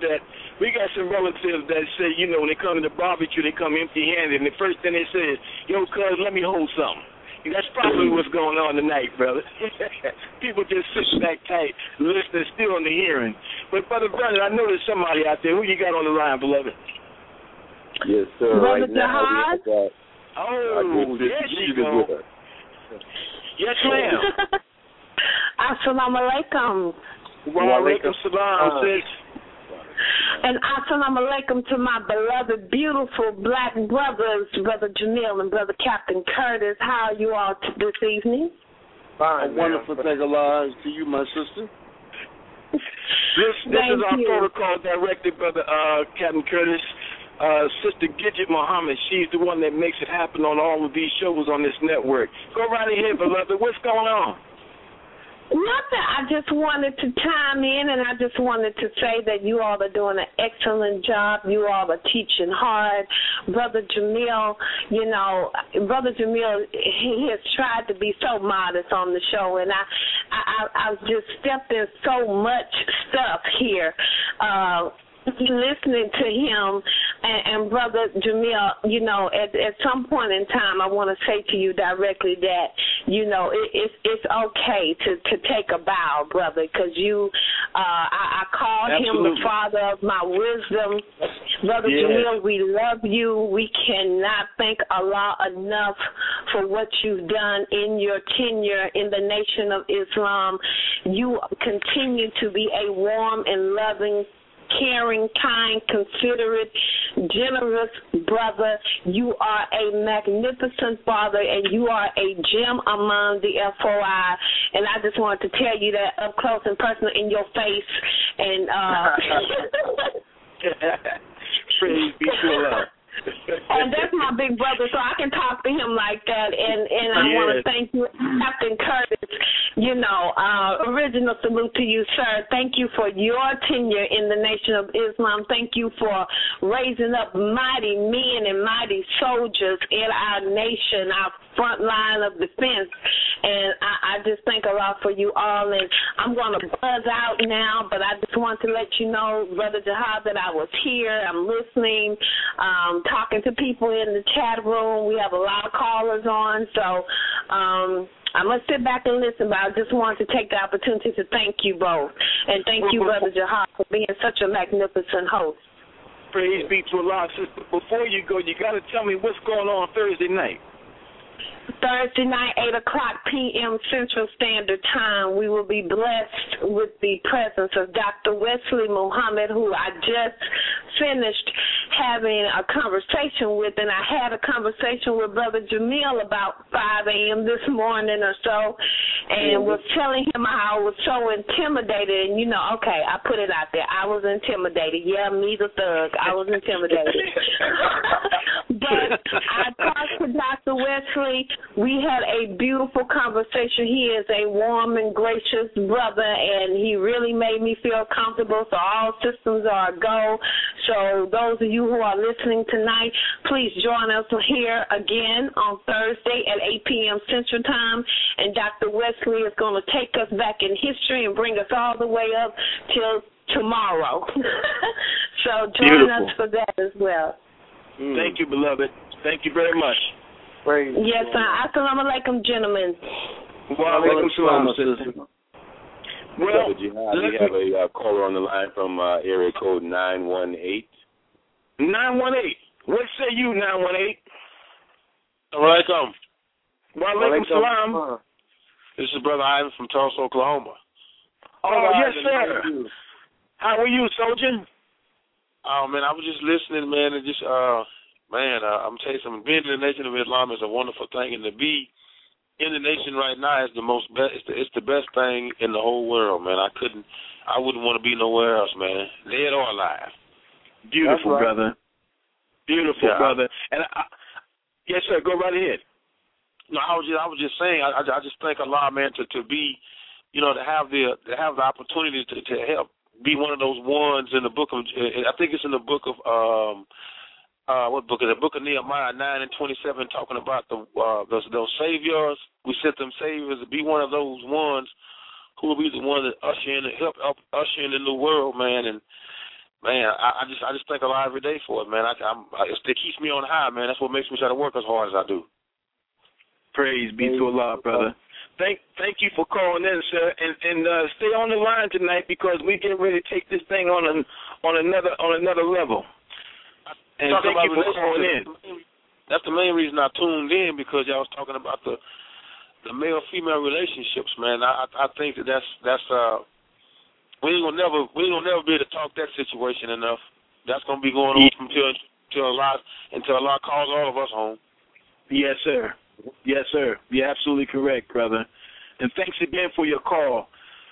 that say, you know, when they come to the barbecue, they come empty-handed, and the first thing they say is, "Yo, cuz, let me hold something." And that's probably what's going on tonight, brother. People just sitting back tight, listening, still in the hearing. But, Brother Brennan, I know there's somebody out there. Who you got on the line, beloved? Yes, sir. Brother Right now, Jahad? There she goes. Yes, ma'am. Assalamu alaikum. Wa alaikum salam, sis. And assalamu alaikum to my beloved, beautiful black brothers, Brother Jamil and Brother Captain Curtis. How are you all this evening? Fine, wonderful. Thank Allah to you, my sister. This is our protocol director, Brother Captain Curtis. Sister Gidget Muhammad, she's the one that makes it happen on all of these shows on this network. Go right ahead, beloved. What's going on? Nothing. I just wanted to chime in, and I just wanted to say that you all are doing an excellent job. You all are teaching hard. Brother Jamil, you know, Brother Jamil, he has tried to be so modest on the show, and I've just stepped in so much stuff here. Listening to him and Brother Jamil, you know, at some point in time, I want to say to you directly that, you know, it's okay to take a bow, brother, because I called him the father of my wisdom. Brother Jamil, we love you. We cannot thank Allah enough for what you've done in your tenure in the Nation of Islam. You continue to be a warm and loving, caring, kind, considerate, generous brother. You are a magnificent father, and you are a gem among the FOI. And I just wanted to tell you that up close and personal in your face. And praise be to Allah. And that's my big brother, so I can talk to him like that. And I want to thank you, Captain Curtis. You know, original salute to you, sir. Thank you for your tenure in the Nation of Islam. Thank you for raising up mighty men and mighty soldiers in our nation, our front line of defense. And I just thank Allah for you all. And I'm going to buzz out now, but I just want to let you know, Brother Jahad, that I was here. I'm listening, talking to people in the chat room. We have a lot of callers on, so I must sit back and listen, but I just wanted to take the opportunity to thank you both. And thank you, Brother Jahad, for being such a magnificent host. Praise be to Allah, sister. Before you go, you got to tell me what's going on Thursday night. Thursday night, 8 o'clock p.m. Central Standard Time, we will be blessed with the presence of Dr. Wesley Muhammad, who I just finished having a conversation with, and I had a conversation with Brother Jamil about 5 a.m. this morning or so, and was telling him how I was so intimidated, and, you know, okay, I put it out there. I was intimidated. Yeah, me the thug. I was intimidated. But I talked to Dr. Wesley. We had a beautiful conversation. He is a warm and gracious brother, and he really made me feel comfortable, so all systems are a go. So those of you who are listening tonight, please join us here again on Thursday at 8 p.m. Central Time, and Dr. Wesley is going to take us back in history and bring us all the way up till tomorrow. So join us for that as well. Thank you, beloved. Thank you very much. Yes, sir. Assalamu alaikum, gentlemen. Wa alaikum salam, sister. Well, we have a caller on the line from area code 918. 918. What say you, 918? Alaikum. Wa alaikum salam. This is Brother Ivan from Tulsa, Oklahoma. Oh, yes, sir. How are you, soldier? Oh, man, I was just listening, man, and just, I'm telling you something. Being in the Nation of Islam is a wonderful thing, and to be in the nation right now is it's the best thing in the whole world, man. I wouldn't want to be nowhere else, man, dead or alive. Beautiful, brother. Beautiful, brother. And yes, sir. Go right ahead. No, I was just saying. I just thank Allah, man, to be, you know, to have the opportunity to help be one of those ones in the book of. I think it's in the book of what book is it? Book of Nehemiah 9:27, talking about those saviors. We sent them saviors to be one of those ones who will be the one that help usher in the new world, man. And man, I just think a lot every day for it, man. It keeps me on high, man. That's what makes me try to work as hard as I do. Praise be to Allah, brother. Thank you for calling in, sir, and stay on the line tonight because we getting ready to take this thing on another level. And thank you for calling in. That's the main reason I tuned in, because y'all was talking about the male-female relationships, man. I think that's we ain't gonna never be able to talk that situation enough. That's gonna be going on until Allah calls all of us home. Yes, sir. Yes, sir. You're absolutely correct, brother. And thanks again for your call.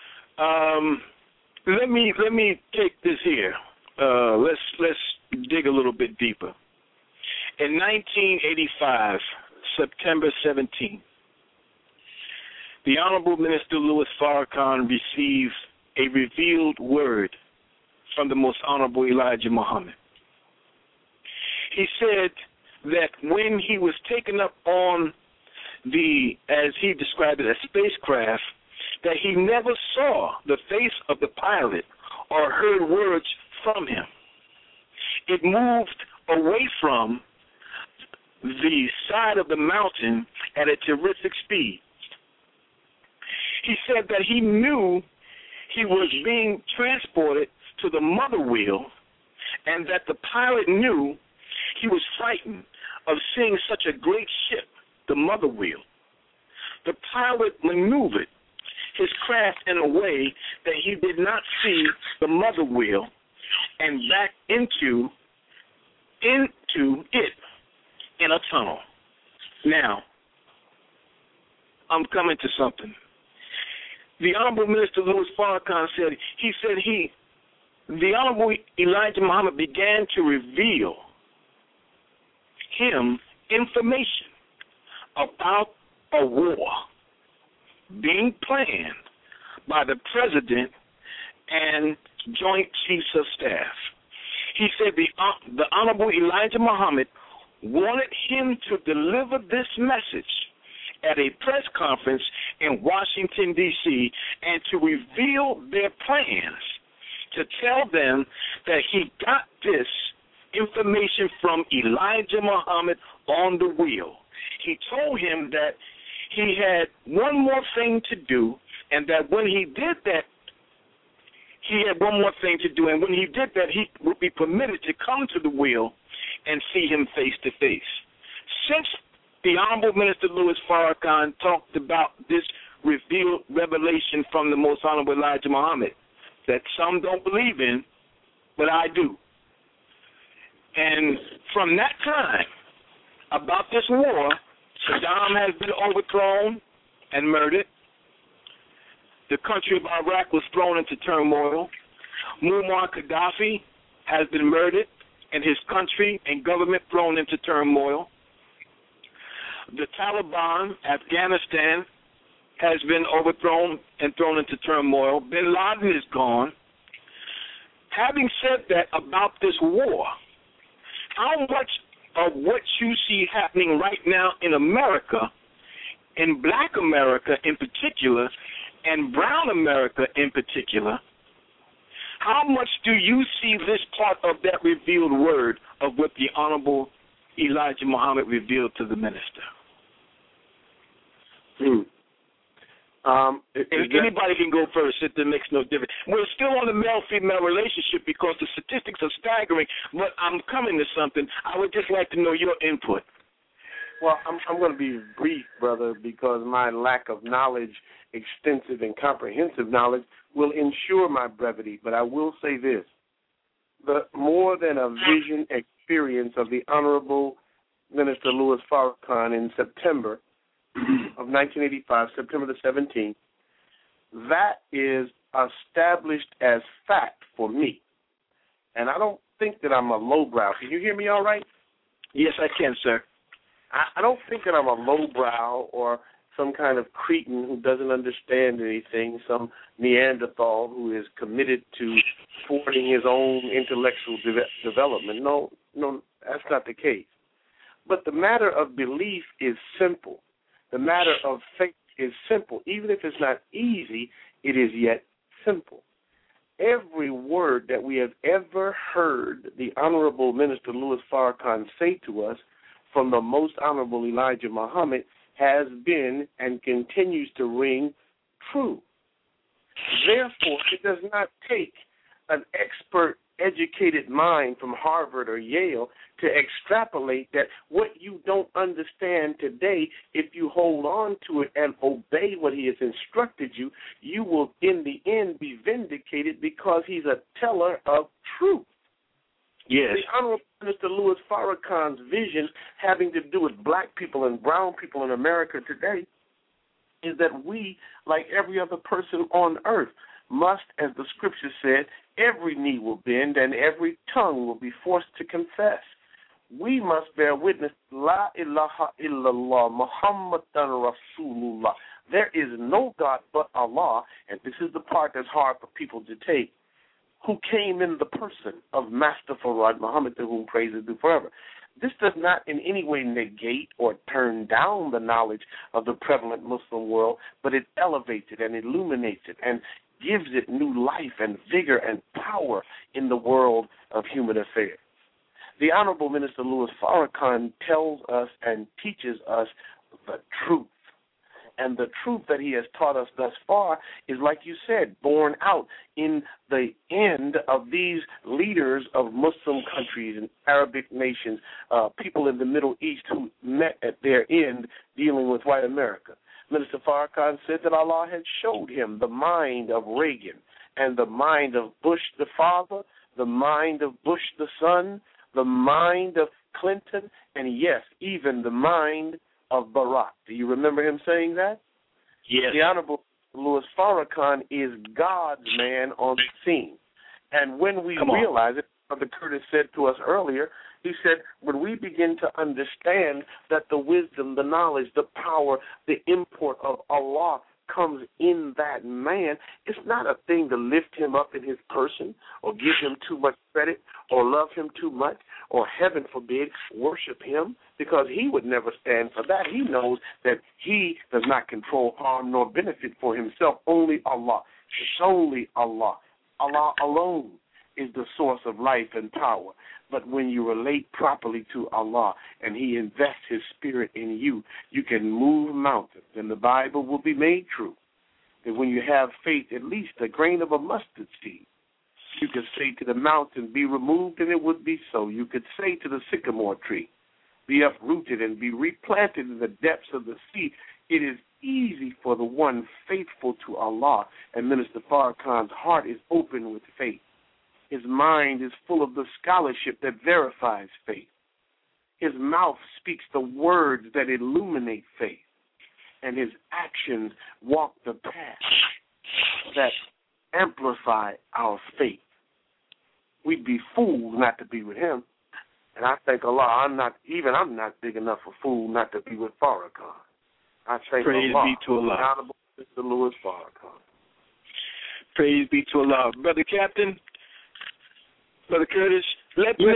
Let me take this here. Let's dig a little bit deeper. In 1985, September 17th, the Honorable Minister Louis Farrakhan received a revealed word from the Most Honorable Elijah Muhammad. He said that when he was taken up on as he described it, a spacecraft, that he never saw the face of the pilot or heard words from him. It moved away from the side of the mountain at a terrific speed. He said that he knew he was being transported to the mother wheel, and that the pilot knew he was frightened of seeing such a great ship, the mother wheel. The pilot maneuvered his craft in a way that he did not see the mother wheel and backed into it in a tunnel. Now, I'm coming to something. The Honorable Minister Louis Farrakhan said, the Honorable Elijah Muhammad began to reveal him information about a war being planned by the President and Joint Chiefs of Staff. He said the Honorable Elijah Muhammad wanted him to deliver this message at a press conference in Washington, D.C., and to reveal their plans, to tell them that he got this information from Elijah Muhammad on the wheel. He told him that he had one more thing to do, and that when he did that, he had one more thing to do, and when he did that, he would be permitted to come to the wheel and see him face to face. Since the Honorable Minister Louis Farrakhan talked about this revealed revelation from the Most Honorable Elijah Muhammad that some don't believe in, but I do. And from that time, about this war, Saddam has been overthrown and murdered. The country of Iraq was thrown into turmoil. Muammar Gaddafi has been murdered, and his country and government thrown into turmoil. The Taliban, Afghanistan, has been overthrown and thrown into turmoil. Bin Laden is gone. Having said that about this war, how much of what you see happening right now in America, in Black America in particular, and Brown America in particular, how much do you see this part of that revealed word of what the Honorable Elijah Muhammad revealed to the minister? Anybody can go first. It makes no difference. We're still on the male-female relationship because the statistics are staggering, but I'm coming to something. I would just like to know your input. Well, I'm going to be brief, brother, because my lack of knowledge, extensive and comprehensive knowledge, will ensure my brevity. But I will say this. The more than a vision experience of the Honorable Minister Louis Farrakhan in September of 1985, September the 17th, that is established as fact for me. And I don't think that I'm a lowbrow. Can you hear me all right? Yes, I can, sir. I don't think that I'm a lowbrow or some kind of cretin who doesn't understand anything, some Neanderthal who is committed to thwarting his own intellectual development. No, That's not the case. But the matter of belief is simple. The matter of faith is simple. Even if it's not easy, it is yet simple. Every word that we have ever heard the Honorable Minister Louis Farrakhan say to us from the Most Honorable Elijah Muhammad has been and continues to ring true. Therefore, it does not take an expert, educated mind from Harvard or Yale to extrapolate that what you don't understand today, if you hold on to it and obey what he has instructed you, you will in the end be vindicated because he's a teller of truth. Yes. The Honorable Minister Louis Farrakhan's vision having to do with black people and brown people in America today is that we, like every other person on earth, must, as the scripture said, every knee will bend and every tongue will be forced to confess. We must bear witness, La ilaha illallah, Muhammadan Rasulullah. There is no God but Allah, and this is the part that's hard for people to take, who came in the person of Master Farad Muhammad, to whom praise is due forever. This does not in any way negate or turn down the knowledge of the prevalent Muslim world, but it elevates it and illuminates it and gives it new life and vigor and power in the world of human affairs. The Honorable Minister Louis Farrakhan tells us and teaches us the truth. And the truth that he has taught us thus far is, like you said, borne out in the end of these leaders of Muslim countries and Arabic nations, people in the Middle East who met at their end dealing with white America. Minister Farrakhan said that Allah had showed him the mind of Reagan and the mind of Bush the father, the mind of Bush the son, the mind of Clinton, and yes, even the mind of Barack. Do you remember him saying that? Yes. The Honorable Louis Farrakhan is God's man on the scene. And when we realize it, Brother Curtis said to us earlier, he said, when we begin to understand that the wisdom, the knowledge, the power, the import of Allah comes in that man, it's not a thing to lift him up in his person or give him too much credit or love him too much or, heaven forbid, worship him, because he would never stand for that. He knows that he does not control harm nor benefit for himself. Only Allah. Solely Allah. Allah alone is the source of life and power. But when you relate properly to Allah and he invests his spirit in you, you can move mountains, and the Bible will be made true. That when you have faith, at least a grain of a mustard seed, you could say to the mountain, be removed, and it would be so. You could say to the sycamore tree, be uprooted and be replanted in the depths of the sea. It is easy for the one faithful to Allah, and Minister Farrakhan's heart is open with faith. His mind is full of the scholarship that verifies faith. His mouth speaks the words that illuminate faith, and his actions walk the path that amplify our faith. We'd be fools not to be with him. And I thank Allah, I'm not big enough a fool not to be with Farrakhan. I thank Praise Allah. Be to Allah. Honorable Mr. Louis Farrakhan. Praise be to Allah. Brother Captain, Brother Curtis, let me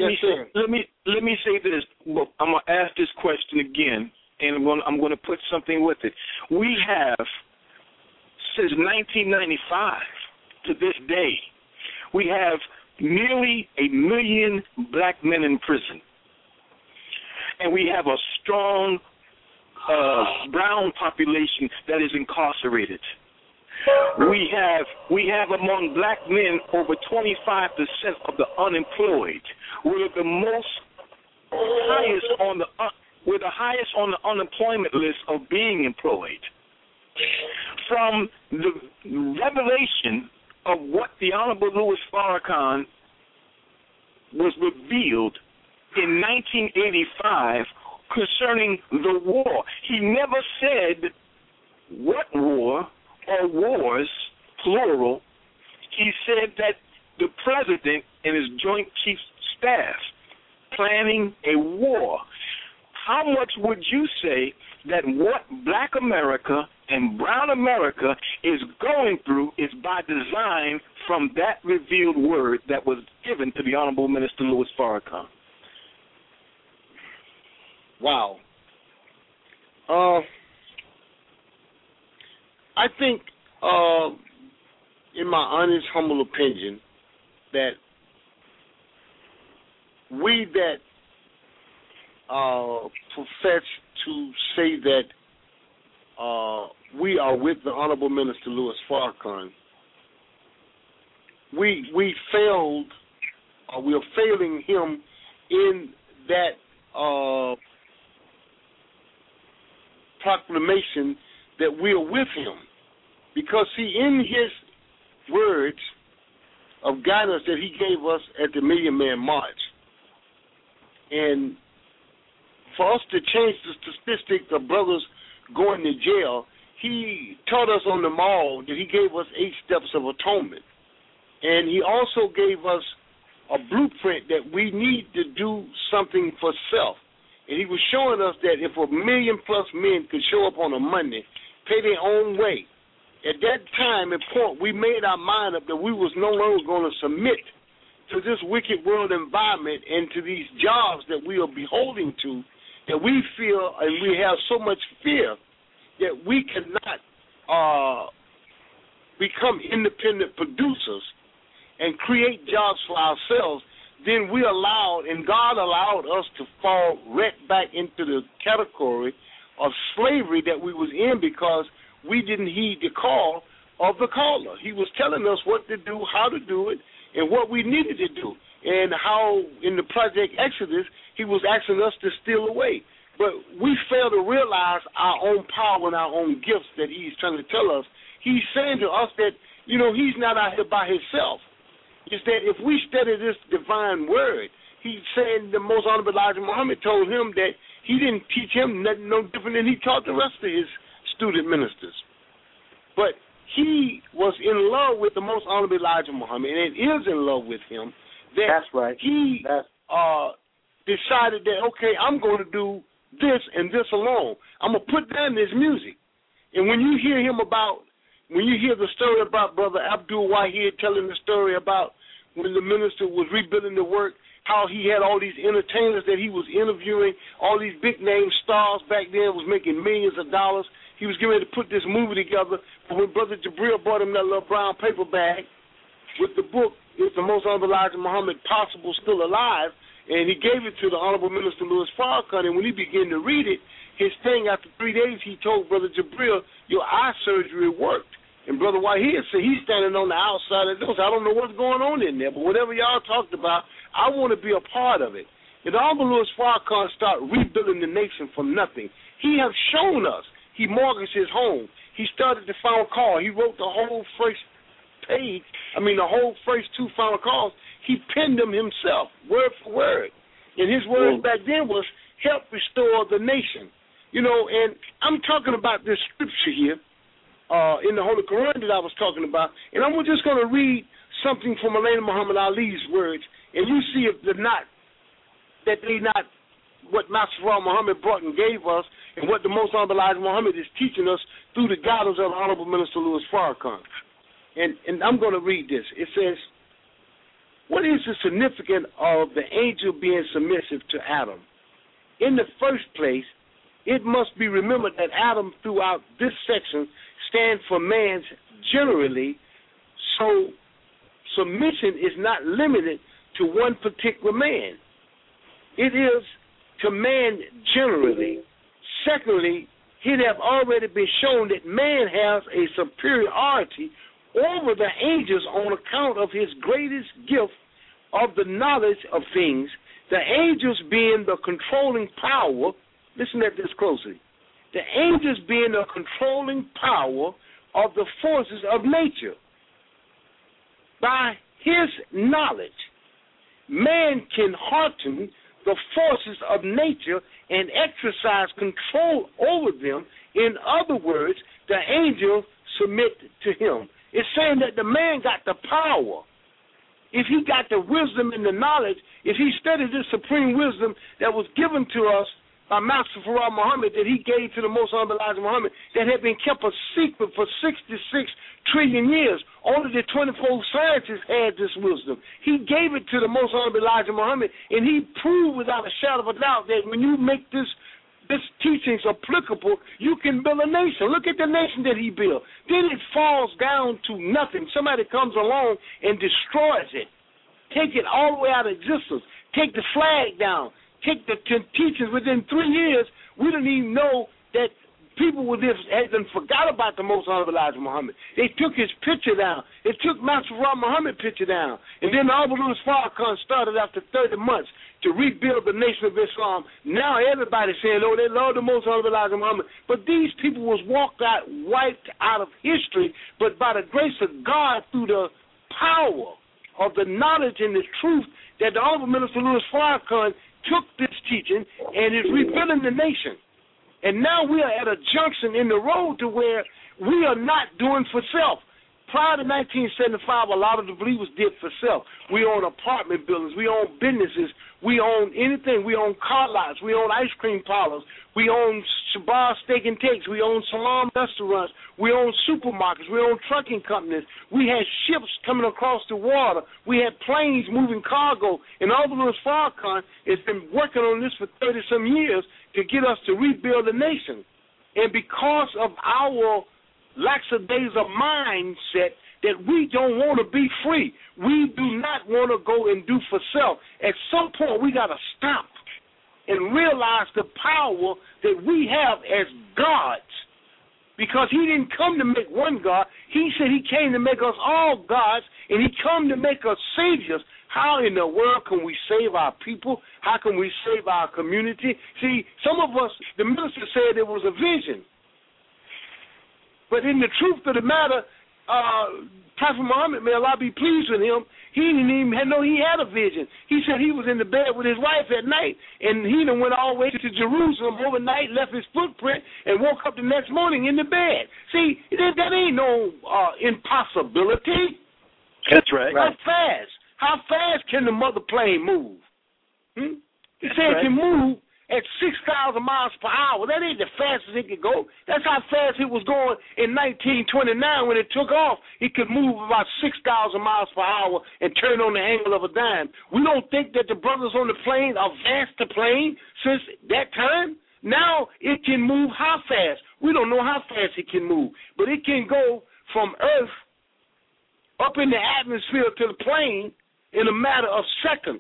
say this. Well, I'm going to ask this question again, and I'm going to put something with it. We have, since 1995 to this day, we have nearly 1 million black men in prison. And we have a strong brown population that is incarcerated. We have among black men over 25% of the unemployed. We're the highest on the unemployment list of being employed. From the revelation of what the Honorable Louis Farrakhan was revealed in 1985 concerning the war, he never said what war or wars, plural. He said that the president and his Joint Chiefs Staff planning a war. How much would you say that what black America and brown America is going through is by design from that revealed word that was given to the Honorable Minister Louis Farrakhan? Wow. I think, in my honest, humble opinion, that we that profess to say that we are with the Honorable Minister Louis Farrakhan, we failed, or we are failing him in that proclamation that we are with him. Because, see, in his words of guidance that he gave us at the Million Man March, and for us to change the statistic of brothers going to jail, he taught us on the mall that he gave us 8 steps of atonement. And he also gave us a blueprint that we need to do something for self. And he was showing us that if 1 million plus men could show up on a Monday, pay their own way, at that time and point, we made our mind up that we was no longer going to submit to this wicked world environment and to these jobs that we are beholding to, that we feel and we have so much fear that we cannot become independent producers and create jobs for ourselves. Then we allowed, and God allowed us to fall right back into the category of slavery that we was in because we didn't heed the call of the caller. He was telling us what to do, how to do it, and what we needed to do, and how in the Project Exodus he was asking us to steal away. But we fail to realize our own power and our own gifts that he's trying to tell us. He's saying to us that, you know, he's not out here by himself. It's that if we study this divine word, he's saying the Most Honorable Elijah Muhammad told him that he didn't teach him nothing no different than he taught the rest of his student ministers. But he was in love with the Most Honorable Elijah Muhammad and is in love with him. That's right. He decided that, okay, I'm going to do this and this alone. I'm going to put down this music. And when you hear the story about Brother Abdul Wahid telling the story about when the minister was rebuilding the work, how he had all these entertainers that he was interviewing, all these big-name stars back then was making millions of dollars. He was getting ready to put this movie together. But when Brother Jabril brought him that little brown paper bag with the book, Is the Most Honorable Elijah Muhammad Possible Still Alive? And he gave it to the Honorable Minister Louis Farrakhan. And when he began to read it, his thing after 3 days, he told Brother Jabril, your eye surgery worked. And Brother Wahid said he's standing on the outside of those. I don't know what's going on in there, but whatever y'all talked about, I want to be a part of it. And the Honorable Louis Farrakhan started rebuilding the nation from nothing. He has shown us. He mortgaged his home. He started the final call. He wrote the whole first page, the whole first 2 final calls. He penned them himself, word for word. And his words back then was, help restore the nation. You know, and I'm talking about this scripture here in the Holy Quran that I was talking about. And I'm just going to read something from Maulana Muhammad Ali's words, and you see if they're not what Master Muhammad brought and gave us, and what the Most Honorable Elijah Muhammad is teaching us through the guidance of the Honorable Minister Louis Farrakhan. And I'm going to read this. It says, what is the significance of the angel being submissive to Adam? In the first place, it must be remembered that Adam throughout this section stands for man's generally, so submission is not limited to one particular man. It is to man generally. Secondly, it have already been shown that man has a superiority over the angels on account of his greatest gift of the knowledge of things, the angels being the controlling power. Listen at this closely. The angels being the controlling power of the forces of nature. By his knowledge, man can hearten the forces of nature and exercise control over them. In other words, the angels submit to him. It's saying that the man got the power. If he got the wisdom and the knowledge, if he studied this supreme wisdom that was given to us by Master Farah Muhammad, that he gave to the Most Honorable Elijah Muhammad, that had been kept a secret for 66 trillion years. Only the 24 scientists had this wisdom. He gave it to the Most Honorable Elijah Muhammad, and he proved without a shadow of a doubt that when you make this teachings applicable, you can build a nation. Look at the nation that he built. Then it falls down to nothing. Somebody comes along and destroys it. Take it all the way out of existence. Take the flag down. Take the teachings. Within 3 years, we didn't even know that people had forgot about the Most Honorable Elijah Muhammad. They took his picture down. They took Master Fard Muhammad's picture down. And then the Honorable Louis Farrakhan started after 30 months to rebuild the Nation of Islam. Now everybody's saying, oh, they love the Most Honorable Elijah Muhammad. But these people was wiped out of history, but by the grace of God, through the power of the knowledge and the truth that the Honorable Minister Louis Farrakhan took this teaching and is rebuilding the nation. And now we are at a junction in the road to where we are not doing for self. Prior to 1975, a lot of the believers did for self. We own apartment buildings. We own businesses. We own anything. We own car lots. We own ice cream parlors. We own Shabar Steak and Takes. We own salon restaurants. We own supermarkets. We own trucking companies. We had ships coming across the water. We had planes moving cargo. And all the Louis Farrakhan has been working on this for 30-some years to get us to rebuild the nation. And because of our lackadaisical mindset that we don't want to be free, we do not want to go and do for self. At some point, we got to stop and realize the power that we have as gods. Because he didn't come to make one God. He said he came to make us all gods, and he come to make us saviors. How in the world can we save our people? How can we save our community? See, some of us, the minister said it was a vision. But in the truth of the matter, Prophet Muhammad, may Allah be pleased with him, he didn't even know he had a vision. He said he was in the bed with his wife at night, and he done went all the way to Jerusalem overnight, left his footprint, and woke up the next morning in the bed. See, that ain't no impossibility. That's right. How fast can the mother plane move? He said it can move at 6,000 miles per hour. That ain't the fastest it could go. That's how fast it was going in 1929 when it took off. It could move about 6,000 miles per hour and turn on the angle of a dime. We don't think that the brothers on the plane advanced the plane since that time. Now it can move how fast? We don't know how fast it can move, but it can go from Earth up in the atmosphere to the plane in a matter of seconds.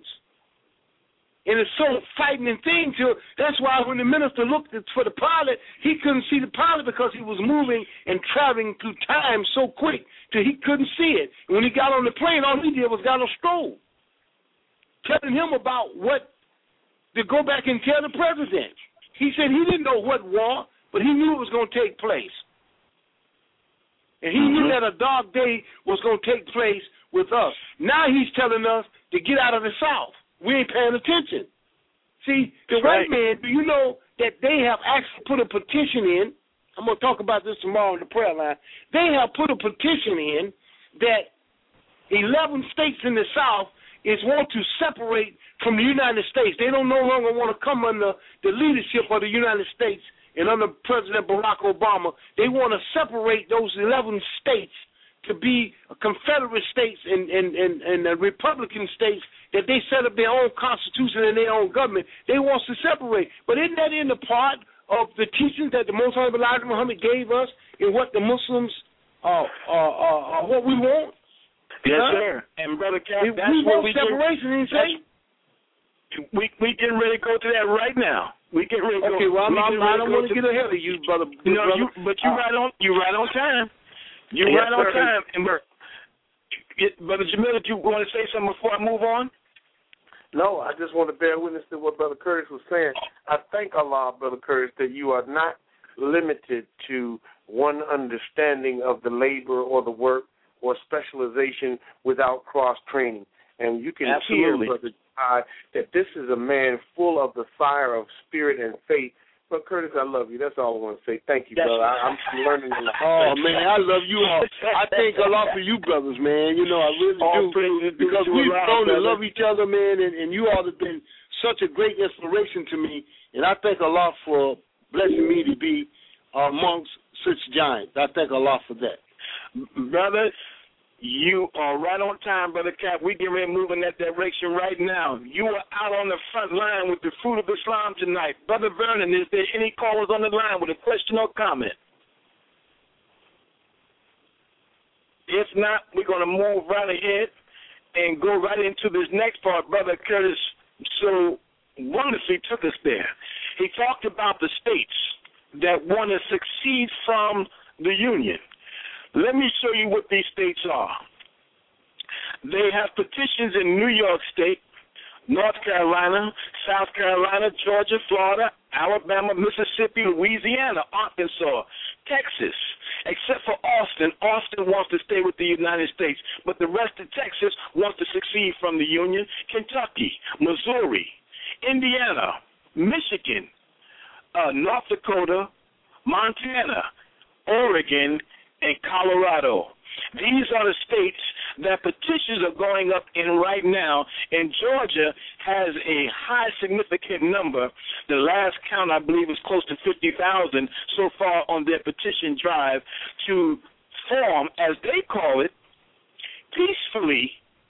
And it's so frightening thing that's why when the minister looked for the pilot, he couldn't see the pilot because he was moving and traveling through time so quick till he couldn't see it. And when he got on the plane, all he did was got a stroll, telling him about what to go back and tell the president. He said he didn't know what war, but he knew it was going to take place. And he knew that a dark day was going to take place with us. Now he's telling us to get out of the South. We ain't paying attention. See, the white man, do you know that they have actually put a petition in? I'm going to talk about this tomorrow in the prayer line. They have put a petition in that 11 states in the South want to separate from the United States. They don't no longer want to come under the leadership of the United States and under President Barack Obama. They want to separate those 11 states to be Confederate states and Republican states that they set up their own constitution and their own government. They want to separate. But isn't that in the part of the teachings that the Most Honorable Elijah Muhammad gave us in what the Muslims what we want? Yes, sir. And Brother Cap, that's what we separation, we getting ready to go to that right now. We get ready to go. Okay, well, I don't want to get ahead of you, brother. But you're right on time. You're right on time. And Brother Jamil, did you want to say something before I move on? No, I just want to bear witness to what Brother Curtis was saying. I thank Allah, Brother Curtis, that you are not limited to one understanding of the labor or the work or specialization without cross-training. And you can hear, Brother Jai, that this is a man full of the fire of spirit and faith. But, Curtis, I love you. That's all I want to say. Thank you, brother. I'm learning a lot. Oh, man, I love you all. I thank a lot for you brothers, man. You know, I really do. Because we've grown to love each other, man, and you all have been such a great inspiration to me. And I thank Allah for blessing me to be amongst such giants. I thank Allah for that. Brother, You are right on time, Brother Cap. We get ready to move in that direction right now. You are out on the front line with the Fruit of Islam tonight. Brother Vernon, is there any callers on the line with a question or comment? If not, we're going to move right ahead and go right into this next part. Brother Curtis so wonderfully took us there. He talked about the states that want to succeed from the Union. Let me show you what these states are. They have petitions in New York State, North Carolina, South Carolina, Georgia, Florida, Alabama, Mississippi, Louisiana, Arkansas, Texas, except for Austin. Austin wants to stay with the United States, but the rest of Texas wants to succeed from the Union. Kentucky, Missouri, Indiana, Michigan, North Dakota, Montana, Oregon, and Colorado. These are the states that petitions are going up in right now, and Georgia has a high significant number. The last count, I believe, is close to 50,000 so far on their petition drive to form, as they call it, peacefully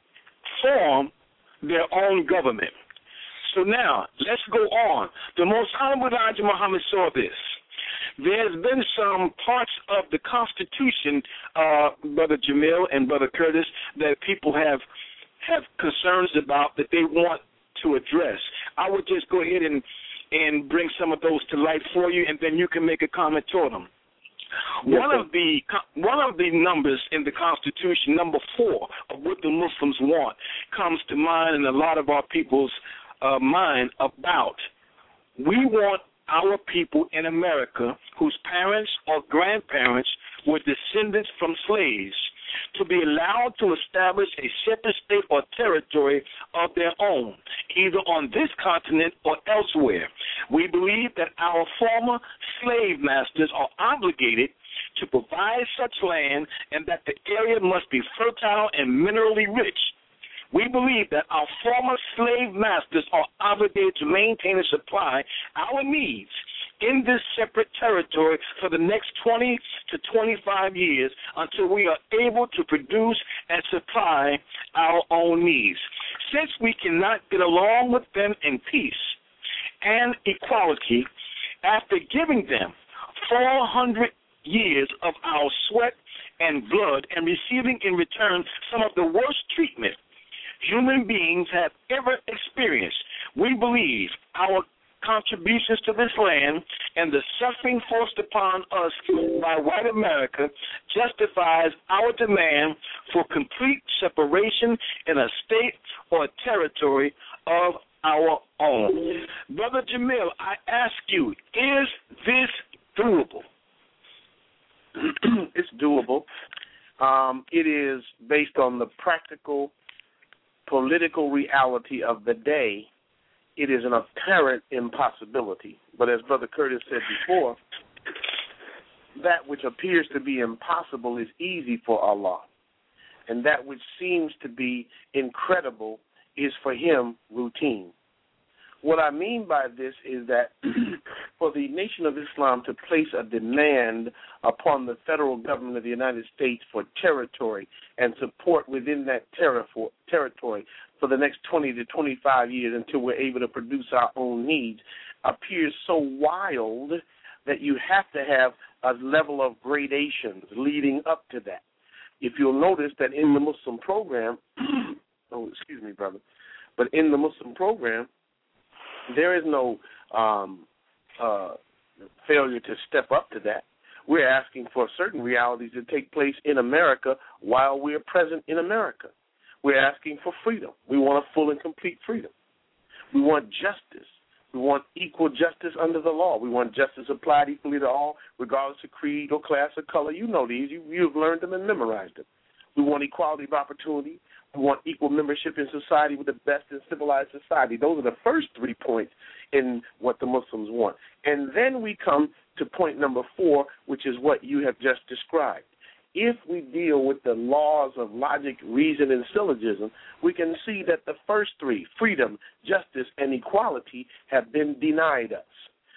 form their own government. So now, let's go on. The Most Honorable Elijah Muhammad saw this. There's been some parts of the Constitution, Brother Jamil and Brother Curtis, that people have concerns about that they want to address. I would just go ahead and bring some of those to light for you, and then you can make a comment toward them. Yes, one of the numbers in the Constitution, number 4, of what the Muslims want, comes to mind in a lot of our people's mind about we want our people in America whose parents or grandparents were descendants from slaves to be allowed to establish a separate state or territory of their own, either on this continent or elsewhere. We believe that our former slave masters are obligated to provide such land and that the area must be fertile and minerally rich. We believe that our former slave masters are obligated to maintain and supply our needs in this separate territory for the next 20 to 25 years until we are able to produce and supply our own needs. Since we cannot get along with them in peace and equality, after giving them 400 years of our sweat and blood and receiving in return some of the worst treatment human beings have ever experienced, we believe our contributions to this land and the suffering forced upon us by white America justifies our demand for complete separation in a state or territory of our own. Brother Jamil, I ask you, is this doable? It's doable. It is based on the practical political reality of the day. It is an apparent impossibility. But as Brother Curtis said before, that which appears to be impossible is easy for Allah. And that which seems to be incredible is for him routine. What I mean by this is that for the Nation of Islam to place a demand upon the federal government of the United States for territory and support within that territory for the next 20 to 25 years until we're able to produce our own needs appears so wild that you have to have a level of gradations leading up to that. If you'll notice that in the Muslim program, oh, excuse me, brother, but in the Muslim program, there is no failure to step up to that. We're asking for certain realities to take place in America while we're present in America. We're asking for freedom. We want a full and complete freedom. We want justice. We want equal justice under the law. We want justice applied equally to all, regardless of creed or class or color. You know these. You've learned them and memorized them. We want equality of opportunity. We want equal membership in society with the best in civilized society. Those are the first 3 points in what the Muslims want. And then we come to point number 4, which is what you have just described. If we deal with the laws of logic, reason, and syllogism, we can see that the first 3, freedom, justice, and equality, have been denied us.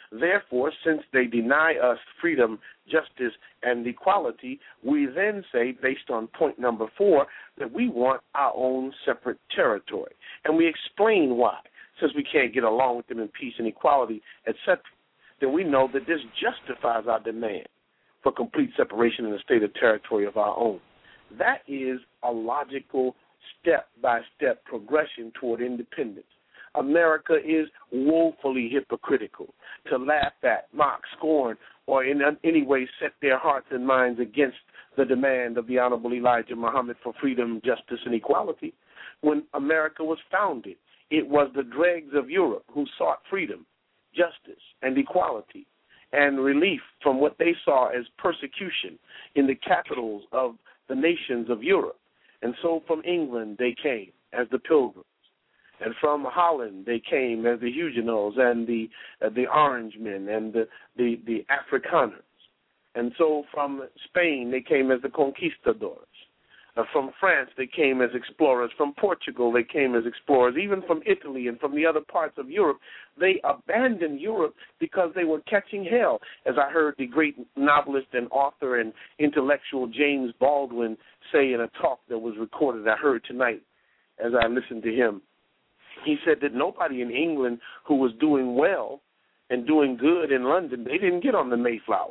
Therefore, since they deny us freedom, justice, and equality, we then say, based on point number 4, that we want our own separate territory. And we explain why. Since we can't get along with them in peace and equality, etc., then we know that this justifies our demand for complete separation in the state of territory of our own. That is a logical step-by-step progression toward independence. America is woefully hypocritical to laugh at, mock, scorn, or in any way set their hearts and minds against the demand of the Honorable Elijah Muhammad for freedom, justice, and equality. When America was founded, it was the dregs of Europe who sought freedom, justice, and equality, and relief from what they saw as persecution in the capitals of the nations of Europe. And so from England they came as the Pilgrims, and from Holland they came as the Huguenots and the Orangemen and the Afrikaners. And so from Spain they came as the Conquistadors. From France they came as explorers. From Portugal they came as explorers. Even from Italy and from the other parts of Europe, they abandoned Europe because they were catching hell. As I heard the great novelist and author and intellectual James Baldwin say in a talk that was recorded, I heard tonight as I listened to him. He said that nobody in England who was doing well and doing good in London, they didn't get on the Mayflower.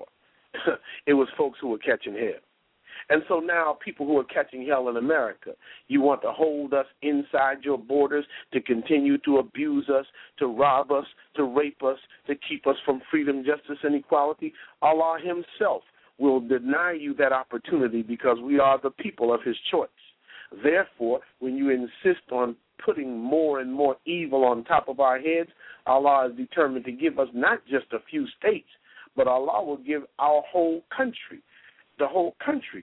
It was folks who were catching hell. And so now people who are catching hell in America, you want to hold us inside your borders, to continue to abuse us, to rob us, to rape us, to keep us from freedom, justice, and equality. Allah himself will deny you that opportunity because we are the people of his choice. Therefore, when you insist on putting more and more evil on top of our heads, Allah is determined to give us not just a few states, but Allah will give our whole country, the whole country,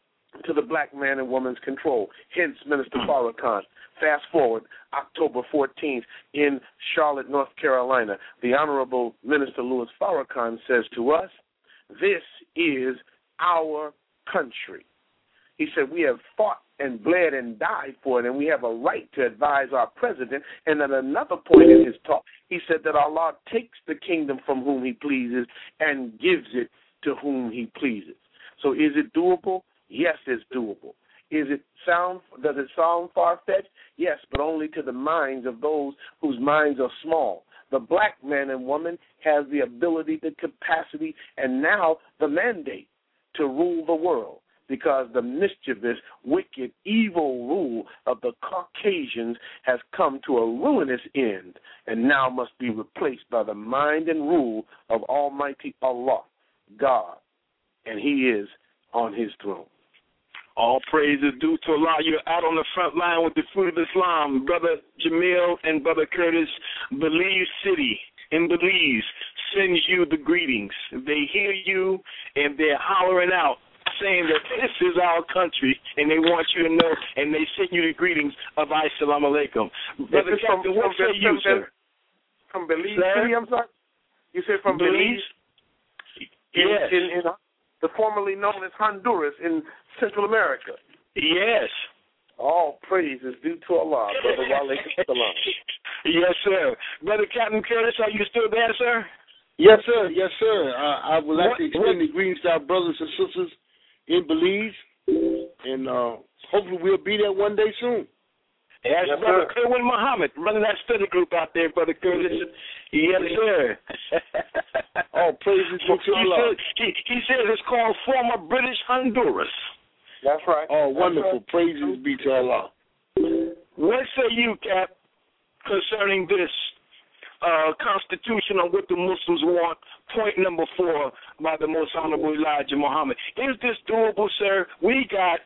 to the black man and woman's control. Hence, Minister Farrakhan. Fast forward, October 14th in Charlotte, North Carolina, the Honorable Minister Louis Farrakhan says to us, this is our country. He said, we have fought and bled and died for it, and we have a right to advise our president. And at another point in his talk, he said that Allah takes the kingdom from whom he pleases and gives it to whom he pleases. So is it doable? Yes, it's doable. Does it sound far-fetched? Yes, but only to the minds of those whose minds are small. The black man and woman has the ability, the capacity, and now the mandate to rule the world, because the mischievous, wicked, evil rule of the Caucasians has come to a ruinous end and now must be replaced by the mind and rule of Almighty Allah, God, and he is on his throne. All praise is due to Allah. You're out on the front line with the fruit of Islam. Brother Jamil and Brother Curtis, Belize City in Belize sends you the greetings. They hear you and they're hollering out, saying that this is our country, and they want you to know, and they send you the greetings of Assalamu alaikum. Brother Captain, what say you, sir? From Belize City, I'm sorry? You said from Belize? Yes. In the formerly known as Honduras in Central America. Yes. All praise is due to Allah, Brother Wale Salam. Yes, sir. Brother Captain Curtis, are you still there, sir? Yes, sir. Yes, sir. I would like to extend the greetings to our brothers and sisters in Belize, and hopefully we'll be there one day soon. Yes, Brother Kerwin Muhammad, running that study group out there, Brother Curtis. Yes, sir. All praises to Allah. He said it's called former British Honduras. That's right. Oh, wonderful. Right. Praises be to Allah. What say you, Cap, concerning this Constitution on what the Muslims want, point number 4 by the Most Honorable Elijah Muhammad? Is this doable, sir? We got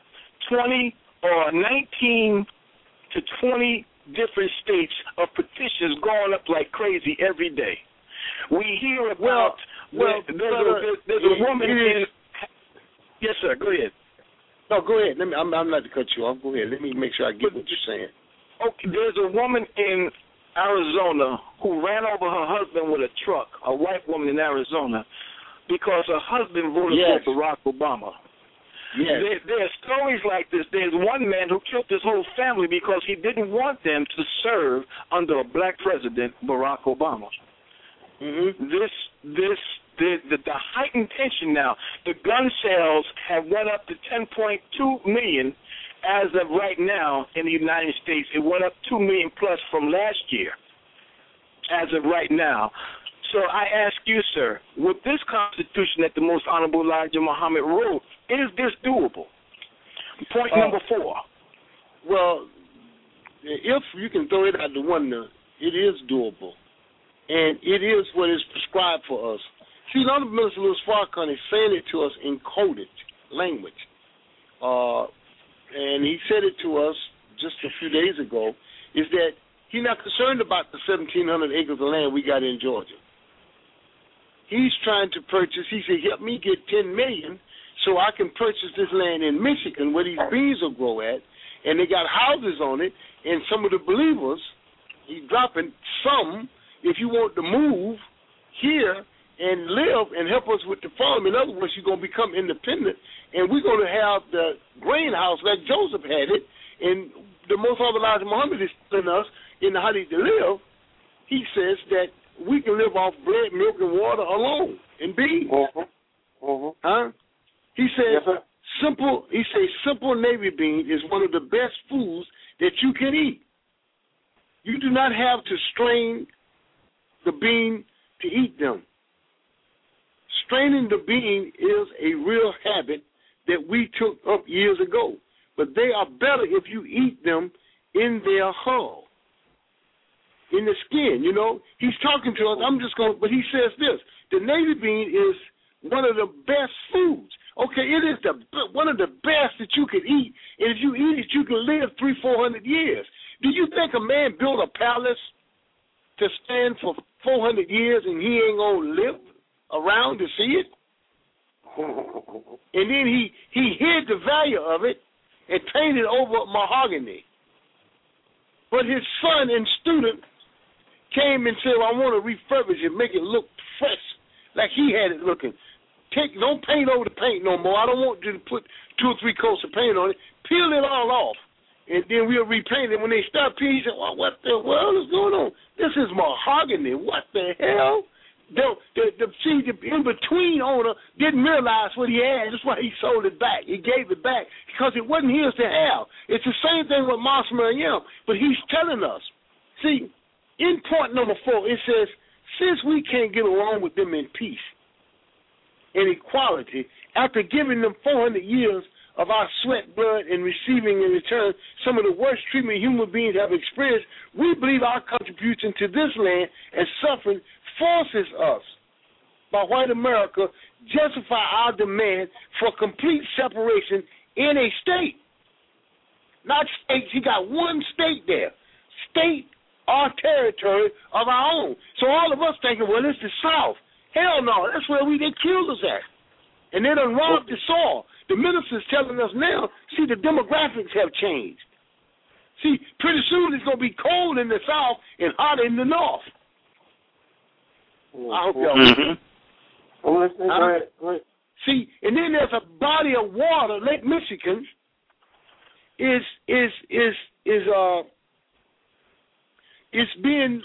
19 to 20 different states of petitions going up like crazy every day. We hear about there's a woman in. Yes, sir. Go ahead. No, go ahead. I'm not to cut you off. Go ahead. Let me make sure I get what you're saying. Okay, there's a woman in Arizona who ran over her husband with a truck, a white woman in Arizona, because her husband voted for Barack Obama. Yes. There are stories like this. There's one man who killed his whole family because he didn't want them to serve under a black president, Barack Obama. The heightened tension now. The gun sales have went up to 10.2 million as of right now in the United States. It went up 2 million plus from last year as of right now. So I ask you, sir, with this Constitution that the Most Honorable Elijah Muhammad wrote, is this doable? Point number 4. Well, if you can throw it out the window, it is doable. And it is what is prescribed for us. See, the Honorable Minister Louis Farrakhan is saying it to us in coded language. And he said it to us just a few days ago, is that he's not concerned about the 1,700 acres of land we got in Georgia. He's trying to purchase, he said, help me get $10 million so I can purchase this land in Michigan where these beans will grow at, and they got houses on it, and some of the believers, he's dropping some, if you want to move here and live and help us with the farm. In other words, you're going to become independent, and we're going to have the grain house like Joseph had it, and the Most Honorable Elijah Muhammad is telling us in the How to Live, he says that we can live off bread, milk, and water alone, and beans. Huh? He says simple navy bean is one of the best foods that you can eat. You do not have to strain the bean to eat them. Straining the bean is a real habit that we took up years ago, but they are better if you eat them in their hull, in the skin, you know. He's talking to us, but he says this, the navy bean is one of the best foods. Okay, it is one of the best that you can eat, and if you eat it, you can live 300-400 years. Do you think a man built a palace to stand for 400 years and he ain't going to live around to see it? And then he hid the value of it and painted over mahogany. But his son and student came and said, well, I want to refurbish it, make it look fresh, like he had it looking. Don't paint over the paint no more. I don't want you to put 2 or 3 coats of paint on it. Peel it all off, and then we'll repaint it. When they start peeling, you say, well, what the world is going on? This is mahogany. What the hell? The in-between owner didn't realize what he had. That's why he sold it back. He gave it back because it wasn't his to have. It's the same thing with Mos Maryam, but he's telling us. See, in point number 4, it says, since we can't get along with them in peace and equality, after giving them 400 years of our sweat, blood, and receiving in return some of the worst treatment human beings have experienced, we believe our contribution to this land and suffering forces us, by white America, justify our demand for complete separation in a state. Not states. He got one state there. State or territory of our own. So all of us thinking, well, it's the South. Hell no, that's where they killed us at. And they done robbed the soil. The minister's telling us now, see, the demographics have changed. See, pretty soon it's going to be cold in the South and hot in the North. I hope y'all listen. I'm listening. Go ahead. See, and then there's a body of water, Lake Michigan, is being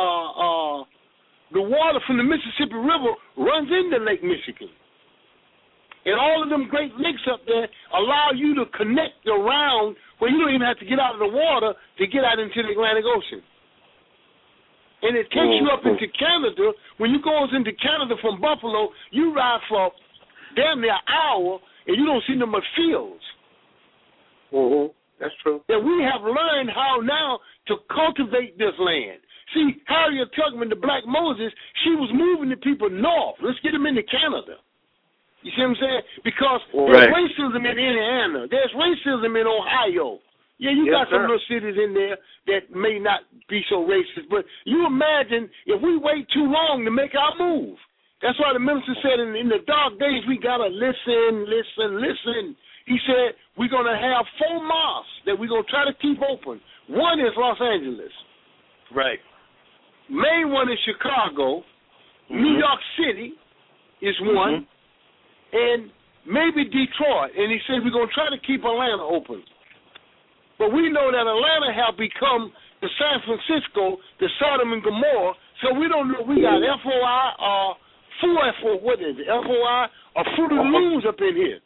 the water from the Mississippi River runs into Lake Michigan. And all of them great lakes up there allow you to connect around where you don't even have to get out of the water to get out into the Atlantic Ocean. And it takes you up into Canada. When you go into Canada from Buffalo, you ride for damn near an hour, and you don't see no more fields. That's true. That we have learned how now to cultivate this land. See, Harriet Tubman, the Black Moses, she was moving the people north. Let's get them into Canada. You see what I'm saying? Because there's racism in Indiana. There's racism in Ohio. Yeah, you got some little cities in there that may not be so racist, but you imagine if we wait too long to make our move. That's why the minister said in the dark days we got to listen. He said we're going to have 4 mosques that we're going to try to keep open. One is Los Angeles. Right. Main one is Chicago. New York City is one. And maybe Detroit. And he said we're going to try to keep Atlanta open. But we know that Atlanta have become the San Francisco, the Sodom and Gomorrah, So we don't know. We got FOI, full FOI, what is it? FOI or Fruit of the Looms up in here.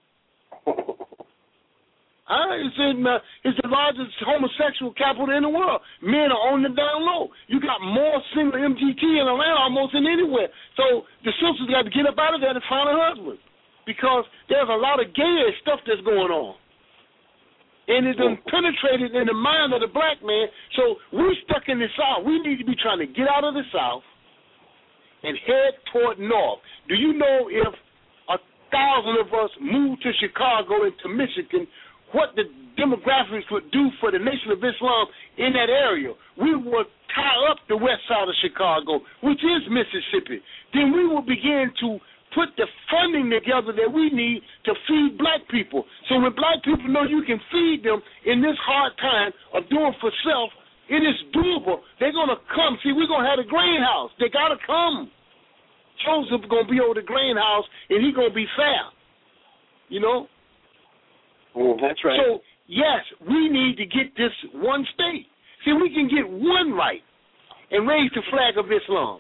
It's the largest homosexual capital in the world. Men are on the down low. You got more single MGT in Atlanta almost than anywhere. So the sisters got to get up out of there and find a husband because there's a lot of gay stuff that's going on. And it done penetrated in the mind of the black man. So we're stuck in the South. We need to be trying to get out of the South and head toward North. Do you know if 1,000 of us moved to Chicago and to Michigan, what the demographics would do for the Nation of Islam in that area? We would tie up the west side of Chicago, which is Mississippi. Then we will begin to put the funding together that we need to feed black people. So when black people know you can feed them in this hard time of doing for self, it is doable. They're going to come. See, we're going to have a grain house. They got to come. Joseph's going to be over the grain house, and he's going to be fair. You know? That's right. So, yes, we need to get this one state. See, we can get one right and raise the flag of Islam.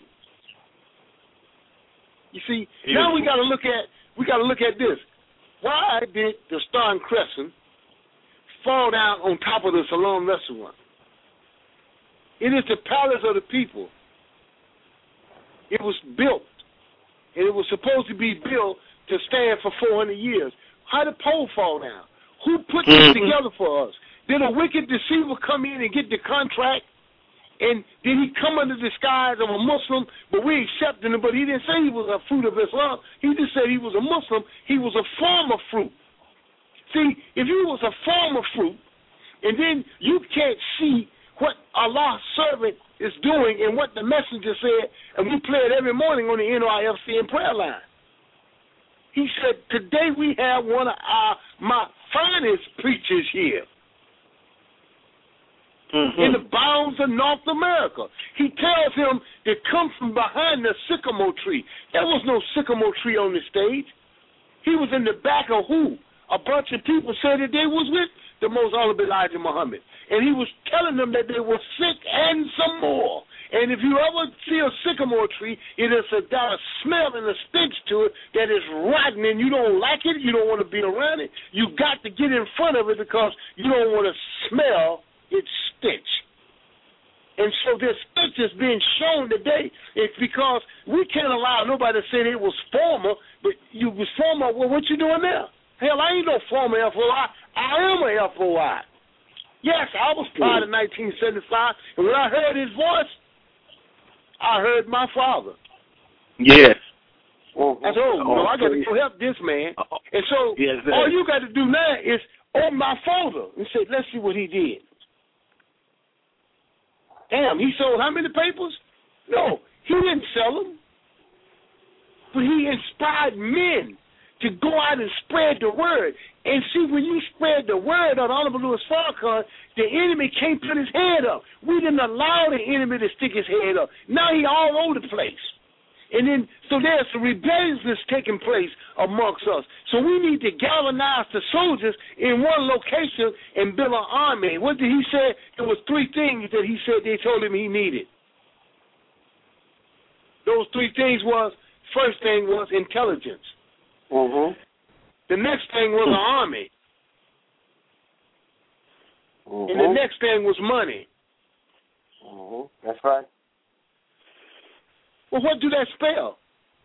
You see, now we got to look at this. Why did the Star and Crescent fall down on top of the Salon restaurant? It is the palace of the people. It was built, and it was supposed to be built to stand for 400 years. How did the pole fall down? Who put this together for us? Did a wicked deceiver come in and get the contract? And did he come under the disguise of a Muslim, but we accepted him, but he didn't say he was a fruit of Islam. He just said he was a Muslim. He was a form of fruit. See, if he was a form of fruit, and then you can't see what Allah's servant is doing and what the messenger said, and we play it every morning on the NYFC and prayer line. He said, today we have one of my finest preachers here. In the bounds of North America. He tells him to come from behind the sycamore tree. There was no sycamore tree on the stage. He was in the back of who? A bunch of people said that they was with the Most Honorable Elijah Muhammad. And he was telling them that they were sick and some more. And if you ever see a sycamore tree, it has got a smell and a stench to it that is rotten, and you don't like it, you don't want to be around it. You got to get in front of it because you don't want to smell its stench. And so this stench is being shown today. It's because we can't allow nobody to say it was former, but you was former. Well, what you doing now? Hell, I ain't no former FOI. I am a FOI. Yes, I was proud in 1975, and when I heard his voice, I heard my father. Yes. I said, I got to go help this man. And so all you got to do now is open my folder and say, let's see what he did. Damn, he sold how many papers? No, he didn't sell them. But he inspired men to go out and spread the word. And see, when you spread the word on Honorable Louis Farrakhan, the enemy can't put his head up. We didn't allow the enemy to stick his head up. Now he all over the place. And then, so there's a rebellion that's taking place amongst us. So we need to galvanize the soldiers in one location and build an army. What did he say? There was 3 things that he said they told him he needed. Those 3 things was, first thing was intelligence. The next thing was an army. And the next thing was money. That's right. Well, what do that spell?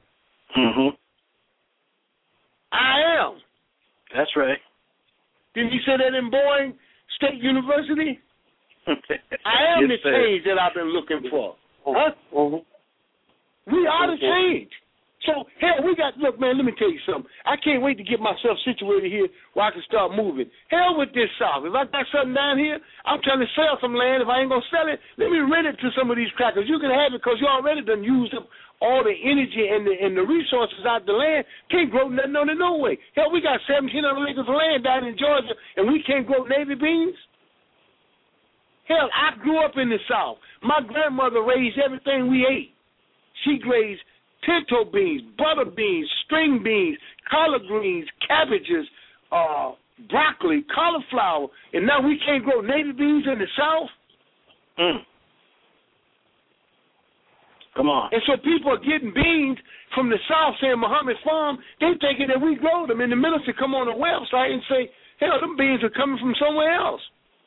I am. That's right. Didn't you say that in Boeing State University? I am the change that I've been looking for. Huh? We are the change. So, hell, look, man, let me tell you something. I can't wait to get myself situated here where I can start moving. Hell with this South. If I got something down here, I'm trying to sell some land. If I ain't going to sell it, let me rent it to some of these crackers. You can have it because you already done used up all the energy and the resources out the land. Can't grow nothing on it no way. Hell, we got 1,700 acres of land down in Georgia, and we can't grow Navy beans? Hell, I grew up in the South. My grandmother raised everything we ate. She raised pinto beans, butter beans, string beans, collard greens, cabbages, broccoli, cauliflower, and now we can't grow Navy beans in the South? Come on. And so people are getting beans from the South saying Muhammad Farm. They thinking that we grow them. And the minister come on the website and say, hell, them beans are coming from somewhere else.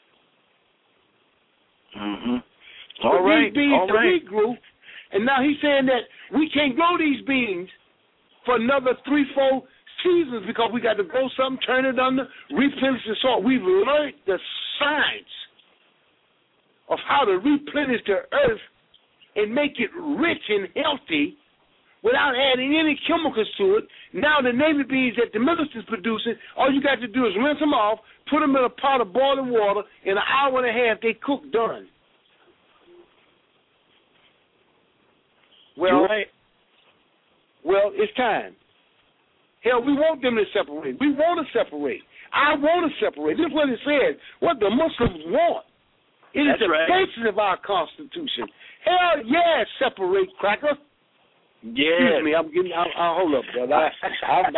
Mm-hmm. All right. These beans that we grew, and now he's saying that we can't grow these beans for another 3-4 seasons because we got to grow something, turn it under, replenish the soil. We've learned the science of how to replenish the earth and make it rich and healthy without adding any chemicals to it. Now the Navy beans that the minister's producing, all you got to do is rinse them off, put them in a pot of boiling water, in an hour and a half they cook done. Well, well, it's time. Hell, we want them to separate. We want to separate. I want to separate. This is what it says. What the Muslims want. It is the basis of our Constitution. Hell yeah, separate, cracker. Yeah. Excuse me, I'll hold up, brother. I'm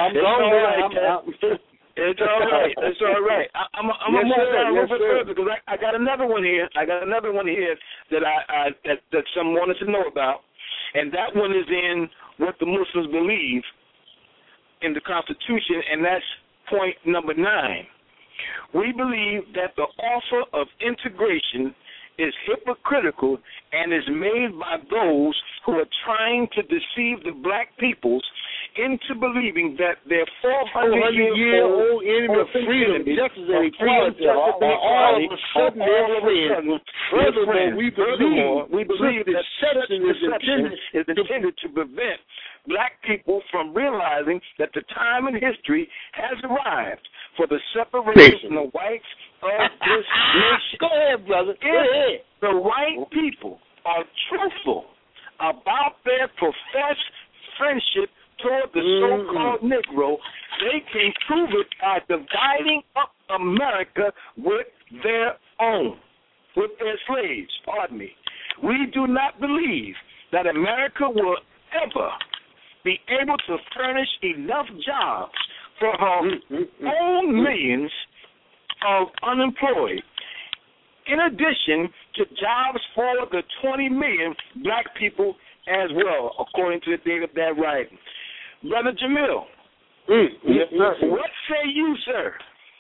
It's all right. It's all right. I'm gonna move down a little bit further because I got another one here. That that some wanted to know about, and that one is in what the Muslims believe in the Constitution, and that's point number 9. We believe that the offer of integration is hypocritical and is made by those who are trying to deceive the black peoples into believing that their 400-year-old enemy of freedom, justice, and equality are all of a sudden their friends. Furthermore, we believe that deception is intended to prevent black people from realizing that the time in history has arrived for the separation of whites of this nation. Go ahead, brother. If the white people are truthful about their professed friendship toward the so-called Negro, they can prove it by dividing up America with their own, with their slaves, pardon me. We do not believe that America will ever be able to furnish enough jobs for her own millions of unemployed, in addition to jobs for the 20 million black people as well, according to the date of that writing. Brother Jamil, yes, sir. What say you, sir?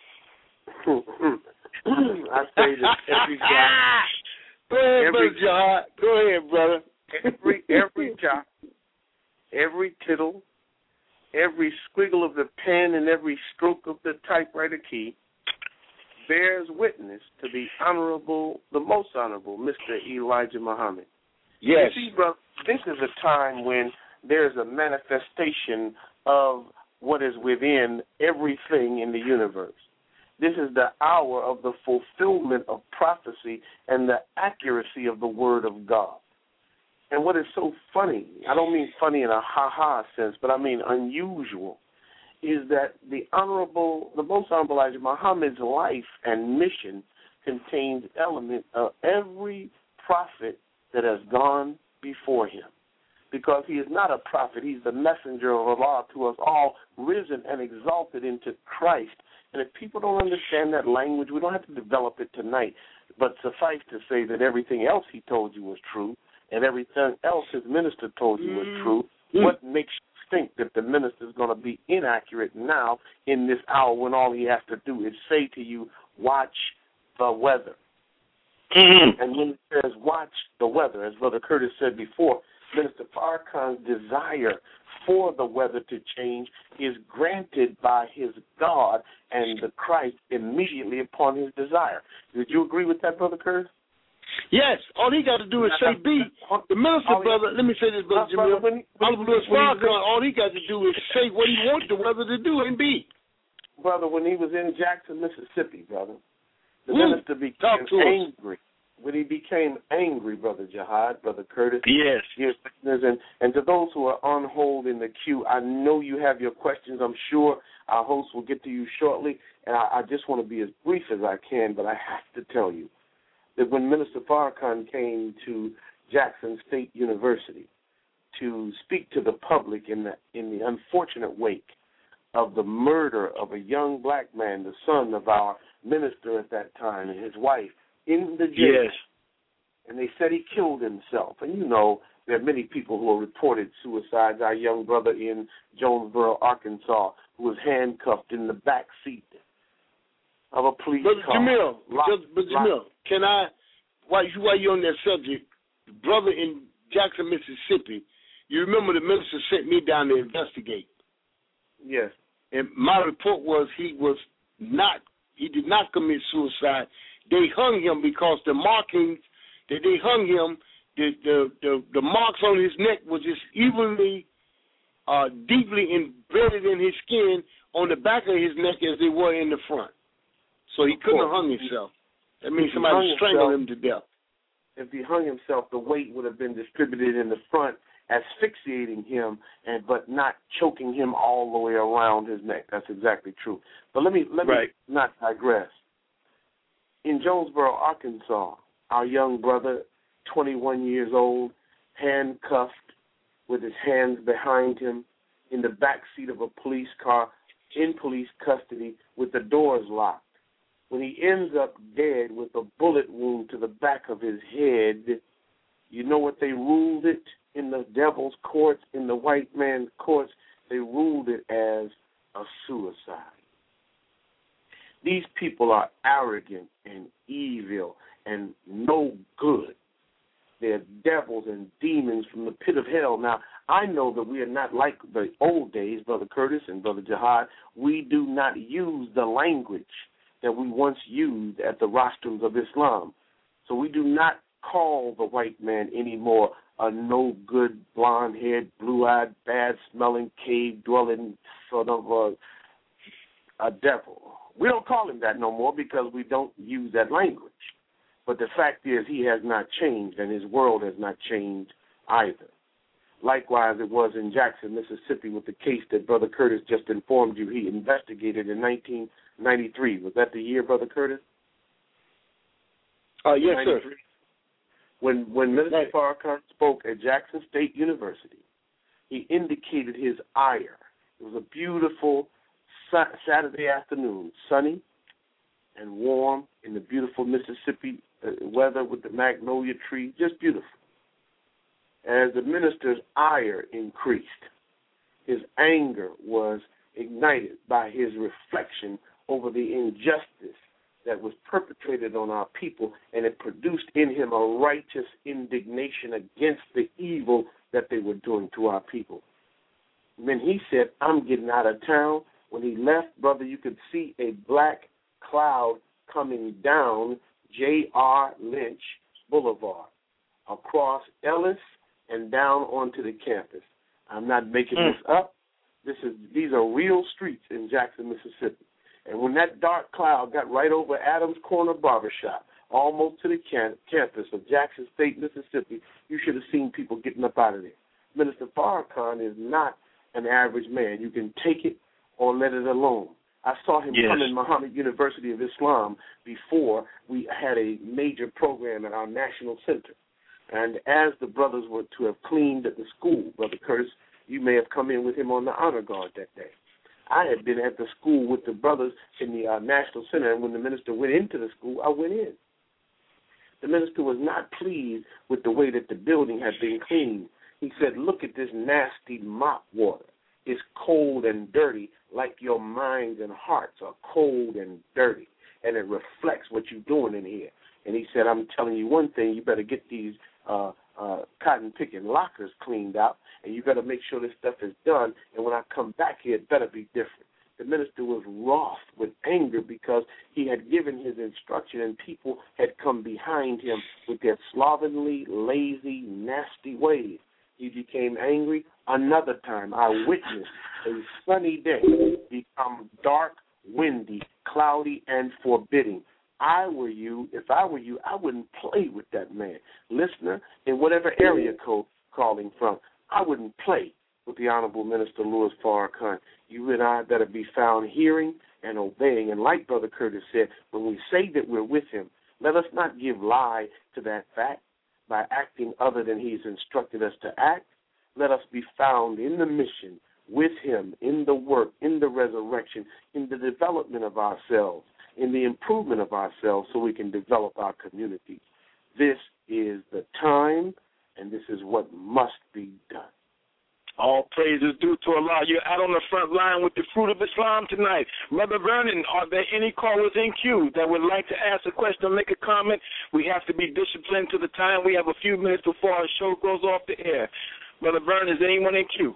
I say that every job. Go ahead, Brother Jihad. Go ahead, brother. Every job, every tittle, every squiggle of the pen and every stroke of the typewriter key bears witness to the most honorable Mr. Elijah Muhammad. Yes. You see, brother, this is a time when there's a manifestation of what is within everything in the universe. This is the hour of the fulfillment of prophecy and the accuracy of the word of God. And what is so funny, I don't mean funny in a ha-ha sense, but I mean unusual, is that the most honorable Elijah Muhammad's life and mission contains elements of every prophet that has gone before him. Because he is not a prophet, he's the messenger of Allah to us all, risen and exalted into Christ. And if people don't understand that language, we don't have to develop it tonight, but suffice to say that everything else he told you was true, and everything else his minister told you was true. What makes you think that the minister is going to be inaccurate now in this hour when all he has to do is say to you, watch the weather? And when he says watch the weather, as Brother Curtis said before, Minister Farrakhan's desire for the weather to change is granted by his God and the Christ immediately upon his desire. Did you agree with that, Brother Curtis? Yes. All he got to do is say B. The minister, brother, let me say this, Brother Jamil. All he got to do is say what he wants the weather to do and be. Brother, when he was in Jackson, Mississippi, brother, the minister became angry. When he became angry, Brother Jihad, Brother Curtis. Yes. And to those who are on hold in the queue, I know you have your questions. I'm sure our host will get to you shortly. And I just want to be as brief as I can, but I have to tell you that when Minister Farrakhan came to Jackson State University to speak to the public in the unfortunate wake of the murder of a young black man, the son of our minister at that time, and his wife, in the jail. Yes. And they said he killed himself. And you know, There are many people who are reported suicides. Our young brother in Jonesboro, Arkansas, who was handcuffed in the back seat of a police car. Jamil, can I, while you're on that subject, brother in Jackson, Mississippi, you remember the minister sent me down to investigate. Yes. And my report was he did not commit suicide. They hung him because the markings that they hung him, the marks on his neck was just evenly, deeply embedded in his skin on the back of his neck as they were in the front. So he couldn't have hung himself. That means somebody strangled him to death. If he hung himself, the weight would have been distributed in the front, asphyxiating him, but not choking him all the way around his neck. That's exactly true. But let me not digress. In Jonesboro, Arkansas, our young brother, 21 years old, handcuffed with his hands behind him in the back seat of a police car in police custody with the doors locked. When he ends up dead with a bullet wound to the back of his head, you know what they ruled it in the devil's courts, in the white man's courts? They ruled it as a suicide. These people are arrogant and evil and no good. They're devils and demons from the pit of hell. Now, I know that we are not like the old days, Brother Curtis and Brother Jihad. We do not use the language that we once used at the rostrums of Islam. So we do not call the white man anymore a no-good, blonde-haired, blue-eyed, bad-smelling, cave-dwelling sort of a devil. We don't call him that no more because we don't use that language. But the fact is he has not changed, and his world has not changed either. Likewise, it was in Jackson, Mississippi, with the case that Brother Curtis just informed you he investigated in 1993. Was that the year, Brother Curtis? Yes, sir. When Minister Farrakhan spoke at Jackson State University, he indicated his ire. It was a beautiful Saturday afternoon, sunny and warm in the beautiful Mississippi weather with the magnolia tree, just beautiful. As the minister's ire increased, his anger was ignited by his reflection over the injustice that was perpetrated on our people, and it produced in him a righteous indignation against the evil that they were doing to our people. When he said, I'm getting out of town, when he left, brother, you could see a black cloud coming down J.R. Lynch Boulevard across Ellis and down onto the campus. I'm not making this up. These are real streets in Jackson, Mississippi. And when that dark cloud got right over Adams Corner Barbershop, almost to the campus of Jackson State, Mississippi, you should have seen people getting up out of there. Minister Farrakhan is not an average man. You can take it or let it alone. I saw him come in Muhammad University of Islam before we had a major program at our national center. And as the brothers were to have cleaned at the school, Brother Curtis, you may have come in with him on the honor guard that day. I had been at the school with the brothers in the National Center, and when the minister went into the school, I went in. The minister was not pleased with the way that the building had been cleaned. He said, look at this nasty mop water. It's cold and dirty like your minds and hearts are cold and dirty, and it reflects what you're doing in here. And he said, I'm telling you one thing, you better get these cotton-picking lockers cleaned out, and you better make sure this stuff is done, and when I come back here, it better be different. The minister was wroth with anger because he had given his instruction, and people had come behind him with their slovenly, lazy, nasty ways. He became angry. Another time, I witnessed a sunny day become dark, windy, cloudy, and forbidding. If I were you, I wouldn't play with that man. Listener, in whatever area code calling from, I wouldn't play with the Honorable Minister Louis Farrakhan. You and I better be found hearing and obeying. And like Brother Curtis said, when we say that we're with him, let us not give lie to that fact by acting other than he's instructed us to act. Let us be found in the mission, with him, in the work, in the resurrection, in the development of ourselves, in the improvement of ourselves so we can develop our community. This is the time and this is what must be done. All praises due to Allah. You're out on the front line with the fruit of Islam tonight. Brother Vernon, are there any callers in queue that would like to ask a question or make a comment? We have to be disciplined to the time. We have a few minutes before our show goes off the air. Brother Vernon, is there anyone in queue?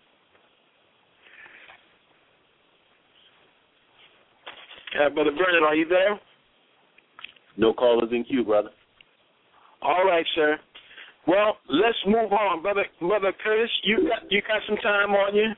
Brother Vernon, are you there? No callers in queue, brother. All right, sir. Well, let's move on, brother Curtis. You got some time on you?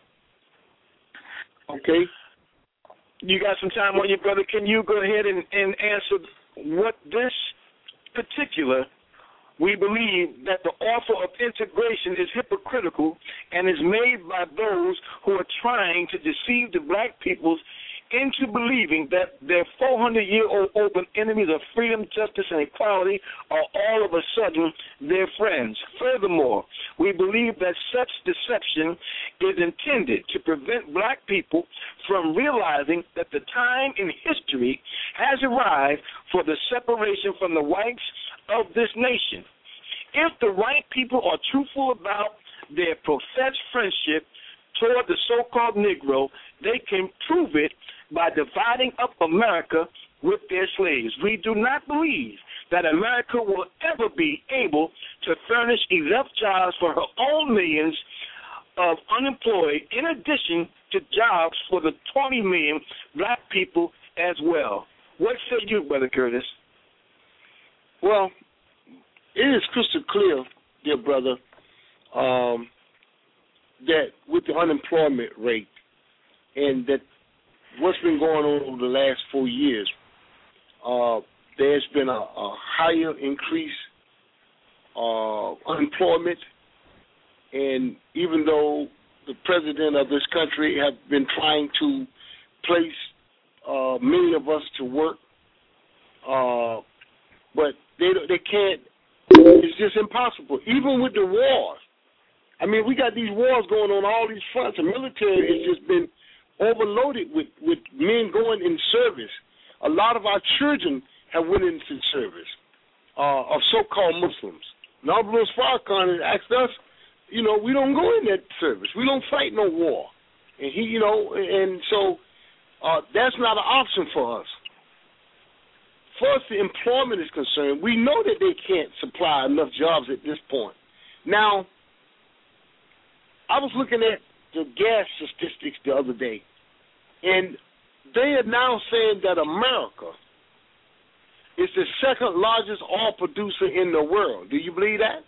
Okay. You got some time on you, brother. Can you go ahead and answer what this particular? We believe that the offer of integration is hypocritical and is made by those who are trying to deceive the black peoples into believing that their 400-year-old open enemies of freedom, justice, and equality are all of a sudden their friends. Furthermore, we believe that such deception is intended to prevent black people from realizing that the time in history has arrived for the separation from the whites of this nation. If the white people are truthful about their professed friendship toward the so-called Negro, they can prove it by dividing up America with their slaves. We do not believe that America will ever be able to furnish enough jobs for her own millions of unemployed, in addition to jobs for the 20 million black people as well. What say you, Brother Curtis? Well, it is crystal clear, dear brother, that with the unemployment rate and that what's been going on over the last 4 years, there's been a higher increase of unemployment, and even though the president of this country have been trying to place many of us to work, but they can't. It's just impossible. Even with the wars, I mean, we got these wars going on all these fronts. The military has just been overloaded with men going in service. A lot of our children have went into service of so-called Muslims. Nablus Farrakhan has asked us, we don't go in that service. We don't fight no war. And so that's not an option for us. As far as the employment is concerned, we know that they can't supply enough jobs at this point. Now, I was looking at the gas statistics the other day, and they are now saying that America is the second largest oil producer in the world. Do you believe that?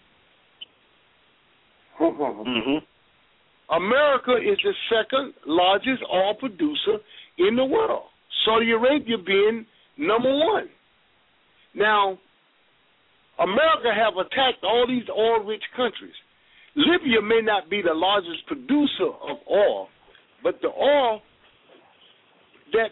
Mm-hmm. America is the second largest oil producer in the world. Saudi Arabia being number one. Now, America have attacked all these oil-rich countries. Libya may not be the largest producer of oil, but the oil that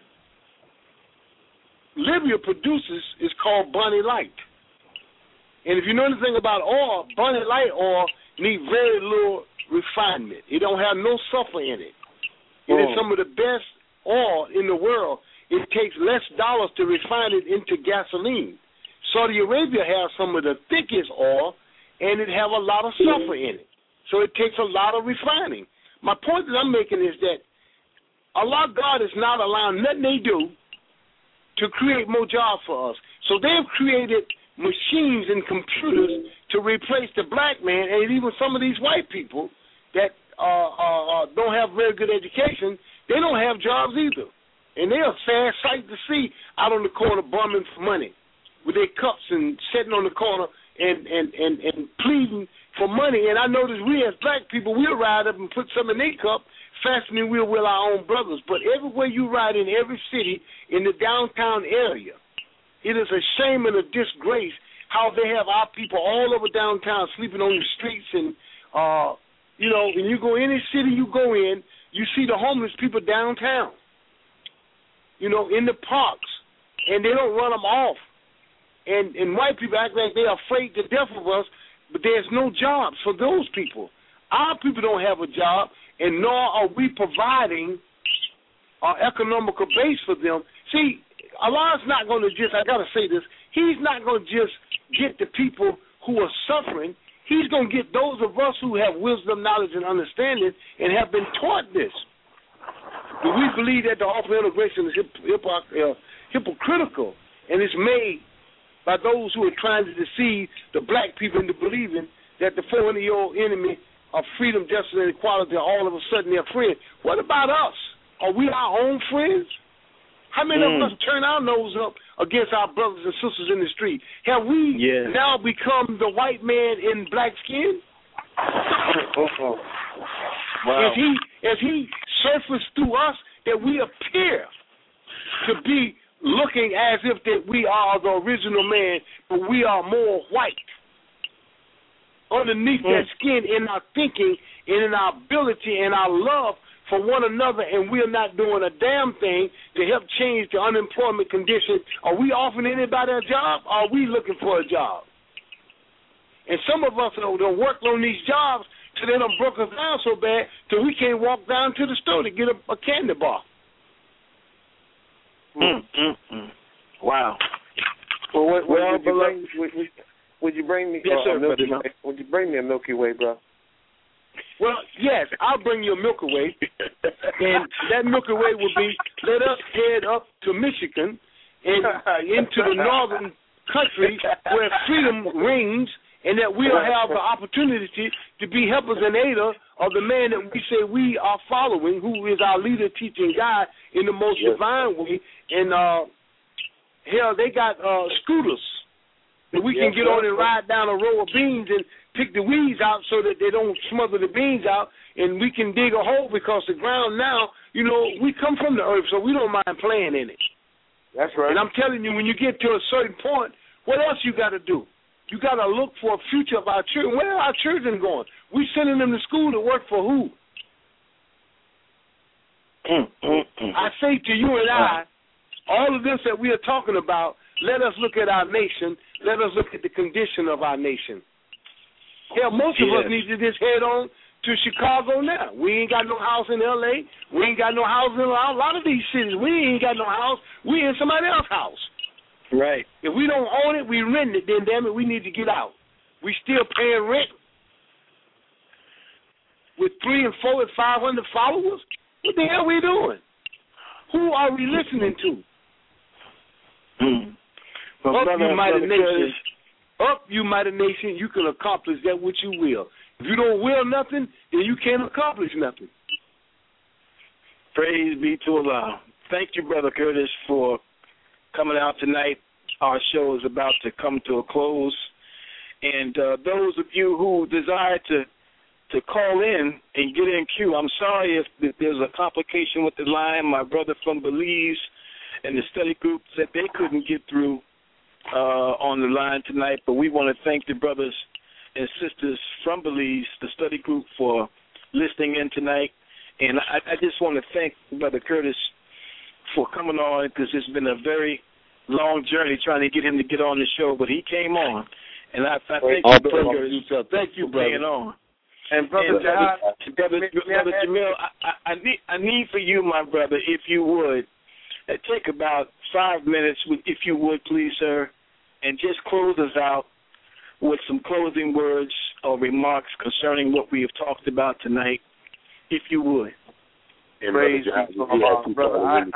Libya produces is called Bonny Light. And if you know anything about oil, Bonny Light oil needs very little refinement. It don't have no sulfur in it. It is some of the best oil in the world. It takes less dollars to refine it into gasoline. Saudi Arabia has some of the thickest oil, and it have a lot of sulfur in it. So it takes a lot of refining. My point that I'm making is that Allah God is not allowing nothing they do to create more jobs for us. So they have created machines and computers to replace the black man, and even some of these white people that don't have very good education, they don't have jobs either. And they're a sad sight to see out on the corner bumming for money with their cups and sitting on the corner and pleading for money. And I notice we as black people, we'll ride up and put some in their cup faster than we'll will our own brothers. But everywhere you ride in every city in the downtown area, it is a shame and a disgrace how they have our people all over downtown sleeping on the streets. And, when you go any city you go in, you see the homeless people downtown, in the parks, and they don't run them off. And white people act like they're afraid to death of us, but there's no jobs for those people. Our people don't have a job, and nor are we providing an economical base for them. See, Allah's not going to just, I got to say this, He's not going to just get the people who are suffering. He's going to get those of us who have wisdom, knowledge, and understanding and have been taught this. Do we believe that the offer of integration is hypocritical and it's made by those who are trying to deceive the black people into believing that the 400-year-old enemy of freedom, justice, and equality are all of a sudden their friends? What about us? Are we our own friends? How many of us turn our nose up against our brothers and sisters in the street? Have we now become the white man in black skin? Wow. As he surfaced through us, that we appear to be looking as if that we are the original man, but we are more white. Underneath that skin, in our thinking and in our ability and our love for one another, and we're not doing a damn thing to help change the unemployment condition. Are we offering anybody a job? Or are we looking for a job? And some of us don't work on these jobs till they done broke us down so bad till we can't walk down to the store to get a candy bar. Wow. Well, would you bring me? Yes, sir, Milky Way? Would you bring me a Milky Way, bro? Well, yes, I'll bring you a Milky Way, and that Milky Way will be, let us head up to Michigan and into the northern country where freedom reigns, and that we'll have the opportunity to be helpers and aiders of the man that we say we are following, who is our leader, teaching God in the most divine way. And hell, they got scooters that we can get on and ride down a row of beans and pick the weeds out so that they don't smother the beans out, and we can dig a hole because the ground now, you know, we come from the earth, so we don't mind playing in it. That's right. And I'm telling you, when you get to a certain point, what else you got to do? You got to look for a future of our children. Where are our children going? We sending them to school to work for who? I say to you and I, all of this that we are talking about, let us look at our nation. Let us look at the condition of our nation. Hell, most of us need to just head on to Chicago now. We ain't got no house in L.A. We ain't got no house in a lot of these cities. We ain't got no house. We in somebody else's house. Right. If we don't own it, we rent it, then damn it, we need to get out. We still paying rent with 300 and 400 and 500 followers? What the hell are we doing? Who are we listening to? Up, you mighty nation, you can accomplish that which you will. If you don't will nothing, then you can't accomplish nothing. Praise be to Allah. Thank you, Brother Curtis, for coming out tonight. Our show is about to come to a close. And those of you who desire to call in and get in queue, I'm sorry if there's a complication with the line. My brother from Belize and the study group said they couldn't get through on the line tonight, but we want to thank the brothers and sisters from Belize, the study group, for listening in tonight. And I just want to thank Brother Curtis for coming on, because it's been a very long journey trying to get him to get on the show, but he came on. And I thank you, Brother Curtis. Thank you, brother. For being on. And Brother Jamil, I need for you, my brother, if you would, take about 5 minutes, if you would, please, sir, and just close us out with some closing words or remarks concerning what we have talked about tonight, if you would. Praise be to Allah, brother.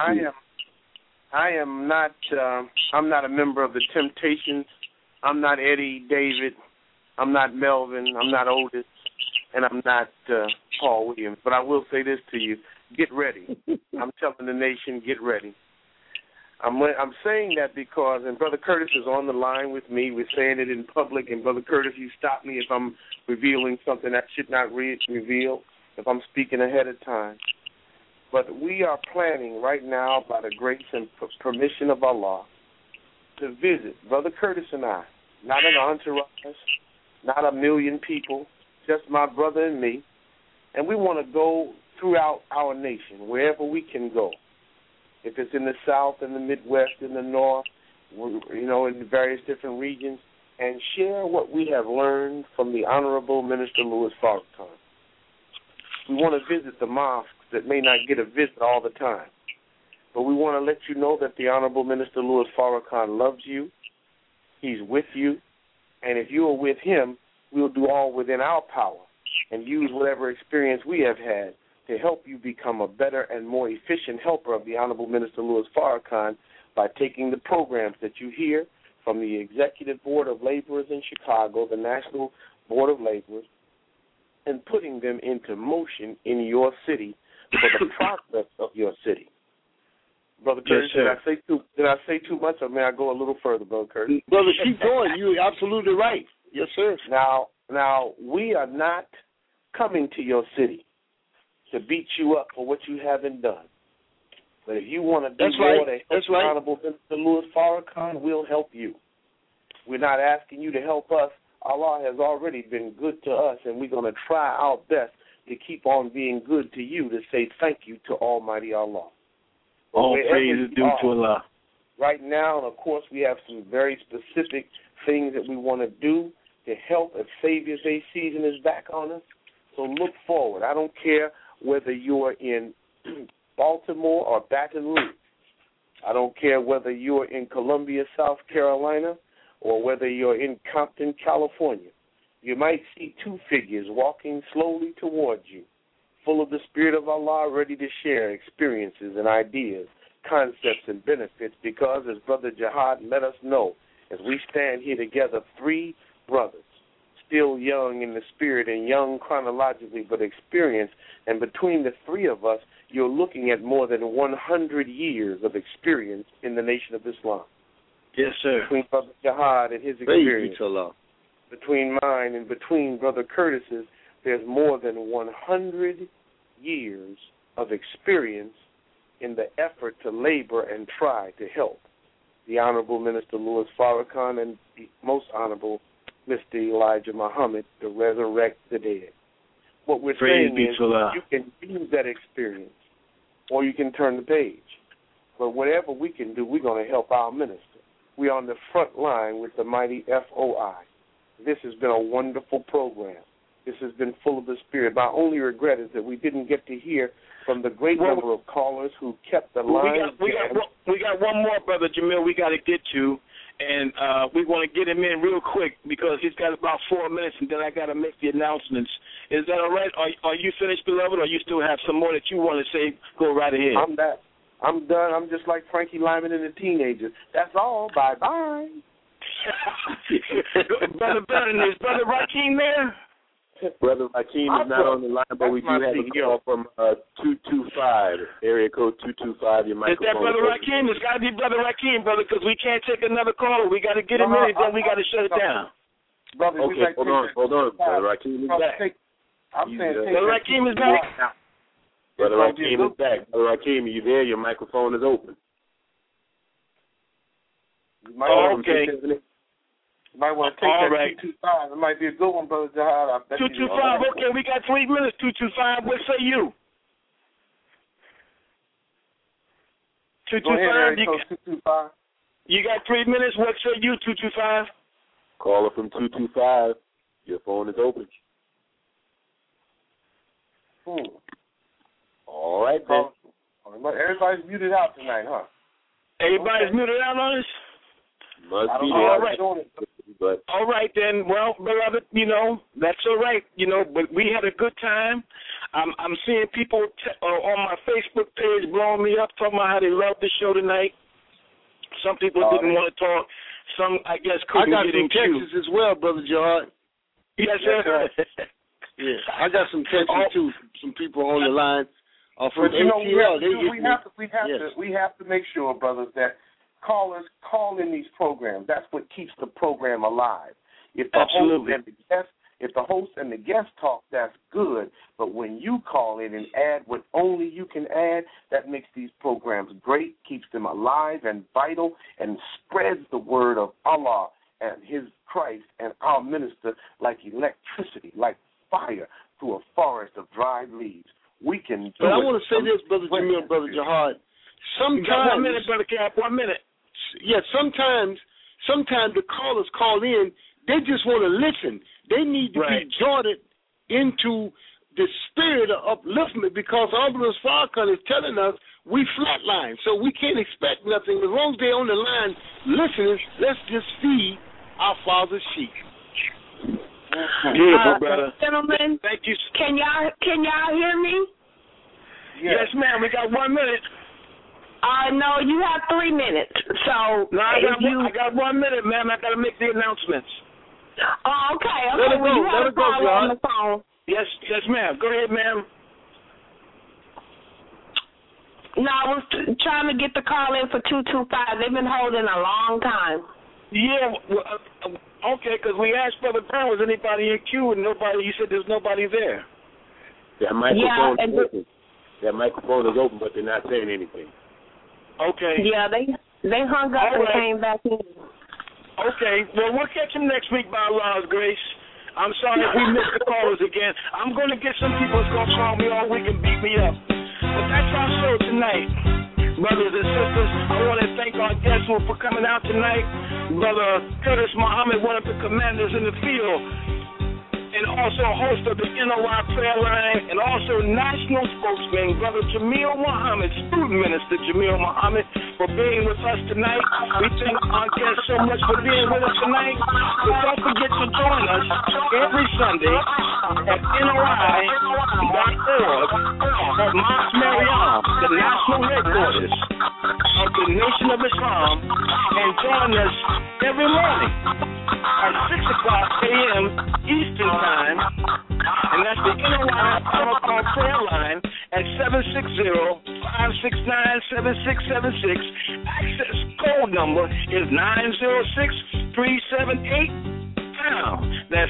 I'm not a member of the Temptations. I'm not Eddie, David. I'm not Melvin. I'm not Otis. And I'm not Paul Williams. But I will say this to you. Get ready. I'm telling the nation, get ready. I'm saying that because, and Brother Curtis is on the line with me. We're saying it in public. And Brother Curtis, you stop me if I'm revealing something that should not reveal, if I'm speaking ahead of time. But we are planning right now, by the grace and permission of Allah, to visit Brother Curtis and I. Not an entourage, not a million people, just my brother and me. And we want to go throughout our nation, wherever we can go. If it's in the South, in the Midwest, in the North, in the various different regions, and share what we have learned from the Honorable Minister Louis Farrakhan. We want to visit the mosques that may not get a visit all the time. But we want to let you know that the Honorable Minister Louis Farrakhan loves you. He's with you. And if you are with him, we'll do all within our power and use whatever experience we have had to help you become a better and more efficient helper of the Honorable Minister Louis Farrakhan by taking the programs that you hear from the Executive Board of Laborers in Chicago, the National Board of Laborers, and putting them into motion in your city for the progress of your city. Brother Curtis, did I say too much, or may I go a little further, Brother Curtis? Brother, keep going. You're absolutely right. Yes, sir. Now, we are not coming to your city to beat you up for what you haven't done. But if you want to do more to help Honorable Minister Louis Farrakhan, we'll help you. We're not asking you to help us. Allah has already been good to us, and we're going to try our best to keep on being good to you, to say thank you to Almighty Allah. All praise is due to Allah. Right now, and of course, we have some very specific things that we want to do to help if Savior's Day season is back on us. So look forward. I don't care whether you're in Baltimore or Baton Rouge. I don't care whether you're in Columbia, South Carolina, or whether you're in Compton, California. You might see two figures walking slowly towards you, full of the Spirit of Allah, ready to share experiences and ideas, concepts and benefits, because, as Brother Jihad let us know, as we stand here together, three brothers, still young in the spirit and young chronologically, but experienced, and between the three of us, you're looking at more than 100 years of experience in the Nation of Islam. Yes, sir. Between Brother Jihad and his experience, between mine and between Brother Curtis's, there's more than 100 years of experience in the effort to labor and try to help the Honorable Minister Louis Farrakhan and the Most Honorable Mr. Elijah Muhammad to resurrect the dead. What we're saying is you can use that experience or you can turn the page. But whatever we can do, we're going to help our minister. We're on the front line with the mighty FOI. This has been a wonderful program. This has been full of the Spirit. My only regret is that we didn't get to hear from the great number of callers who kept the line. We got one more, Brother Jamil, we got to get to, and we want to get him in real quick because he's got about 4 minutes, and then I got to make the announcements. Is that all right? Are you finished, beloved, or you still have some more that you want to say? Go right ahead. I'm done. I'm just like Frankie Lyman and the Teenagers. That's all. Bye-bye. Brother Brennan, is Brother Rakeem there? Brother Rakeem is not on the line, but we do have a call from 225, area code 225. Your microphone. Is that Brother Rakeem? It's got to be Brother Rakeem, brother, because we can't take another caller. We got to get him in, then we got to shut it down. Brother, okay, hold on. Brother Rakeem is back. Brother Rakeem is back. Brother Rakeem is back. Brother Rakeem, are you there? Your microphone is open. Okay. You might want to take that 225. It might be a good one, Brother Jihad. 225, okay, we got 3 minutes, 225. What say you? 225. You got 3 minutes. What say you, 225? Caller from 225. Your phone is open. All right, then. Everybody's muted out tonight, huh? Everybody's muted out on us? Must be there. All right. But all right, then. Well, beloved, that's all right. But we had a good time. I'm seeing people on my Facebook page blowing me up, talking about how they loved the show tonight. Some people didn't want to talk. Some, I guess, couldn't get in queue. I got some texts as well, Brother Jihad. Yes, sir. Yeah, I got some texts too. Some people on the line from ATL. We have to make sure, brothers, that callers call in these programs. That's what keeps the program alive. If the host and the guest talk, that's good. But when you call in and add what only you can add, that makes these programs great, keeps them alive and vital, and spreads the word of Allah and His Christ and our minister like electricity, like fire through a forest of dried leaves. We can do But I want to say this, Brother Jamil, Brother Jihad. Sometimes, 1 minute, Brother Cap, 1 minute. Yeah, sometimes the callers call in, they just want to listen. They need to be joined into the spirit of upliftment because Ambulance Farrakhan is telling us we flatline, so we can't expect nothing. As long as they're on the line listening, let's just feed our Father's sheep. Beautiful, brother. Gentlemen, thank you. Can y'all hear me? Yes, ma'am. We got 1 minute. No, you have 3 minutes. So no, I got 1 minute, ma'am. I got to make the announcements. Oh, okay. Let it go. You have Let it go, on the phone. Yes, ma'am. Go ahead, ma'am. No, I was trying to get the call in for 225. They've been holding a long time. Yeah, okay, because we asked Brother Brown, was anybody in queue, and he said there's nobody there. That microphone is open. That microphone is open, but they're not saying anything. Okay. Yeah, they hung up and came back in. Okay, well, we'll catch them next week by Allah's grace. I'm sorry if we missed the callers again. I'm going to get some people that's going to call me all week and beat me up. But that's our show tonight. Brothers and sisters, I want to thank our guests for coming out tonight. Brother Curtis Muhammad, one of the commanders in the field, and also host of the NOI prayer line, and also national spokesman, Brother Jamil Muhammad, student minister Jamil Muhammad, for being with us tonight. We thank our guests so much for being with us tonight. But don't forget to join us every Sunday at NOI.org at Mosque Mariam, the national headquarters of the Nation of Islam, and join us every morning at 6:00 a.m. Eastern Time, and that's the NOI Final Call prayer line at 760-569-7676. Access code number is 906-378-POUND. That's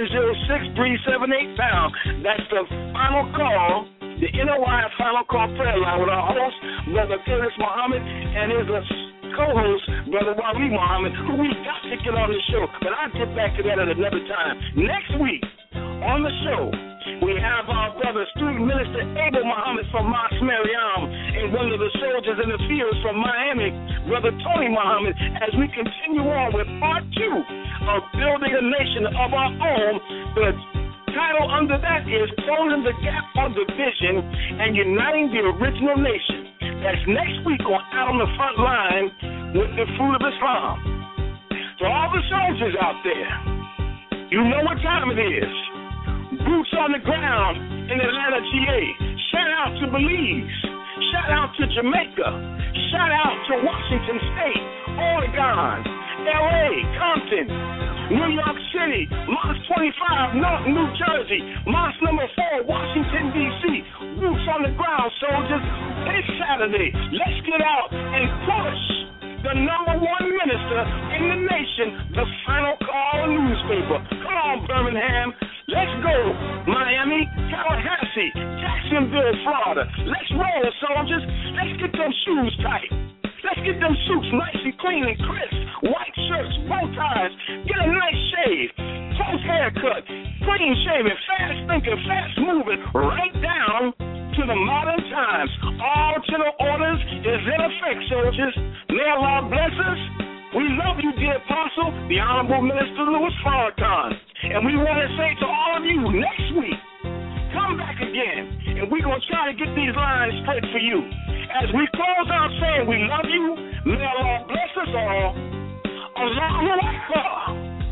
906-378-POUND. That's the final call, the NOI Final Call prayer line with our host, Brother Curtis Muhammad, and his co-host, Brother Wali Muhammad, who we got to get on the show, but I'll get back to that at another time. Next week on the show, we have our brother, student minister Abel Muhammad from Mosque Mariam, and one of the soldiers in the fields from Miami, Brother Tony Muhammad, as we continue on with part 2 of Building a Nation of Our Own. The title under that is Closing the Gap on Division and Uniting the Original Nation. That's next week on Out on the Front Line with the Fruit of Islam. So all the soldiers out there, you know what time it is. Boots on the ground in Atlanta, GA. Shout out to Belize. Shout out to Jamaica. Shout out to Washington State, Oregon, LA, Compton, New York City, Mosque 25, North New Jersey, Mosque number 4, Washington, D.C. Boots on the ground, soldiers. It's Saturday. Let's get out and push the #1 minister in the nation, the Final Call newspaper. Come on, Birmingham. Let's go. Miami, Tallahassee, Jacksonville, Florida. Let's roll, soldiers. Let's get them shoes tight. Let's get them suits nice and clean and crisp. White shirts, bow ties. Get a nice shave. Close haircut. Clean shaven, fast thinking, fast moving. Right down to the modern times. All general orders is in effect, soldiers. May Allah bless us. We love you, dear Apostle, the Honorable Minister Louis Farrakhan. And we want to say to all of you, next week, come back again, and we're going to try to get these lines straight for you. As we close out saying we love you, may Allah bless us all. Allahu Akbar.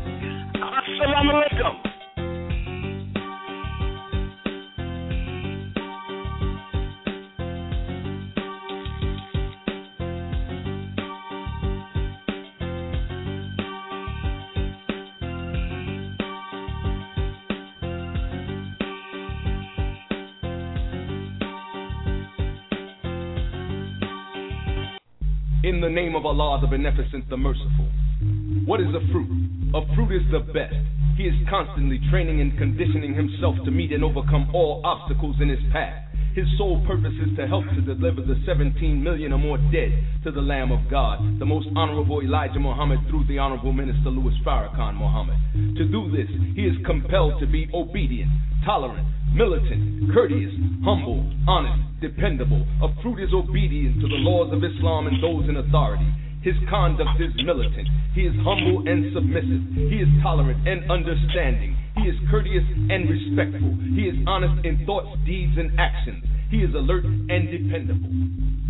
Assalamu alaikum. In the name of Allah, the Beneficent, the Merciful. What is a fruit? A fruit is the best. He is constantly training and conditioning himself to meet and overcome all obstacles in his path. His sole purpose is to help to deliver the 17 million or more dead to the Lamb of God, the most honorable Elijah Muhammad, through the honorable Minister Louis Farrakhan Muhammad. To do this, he is compelled to be obedient, tolerant, militant, courteous, humble, honest, dependable. A fruit is obedient to the laws of Islam and those in authority. His conduct is militant. He is humble and submissive. He is tolerant and understanding. He is courteous and respectful. He is honest in thoughts, deeds, and actions. He is alert and dependable.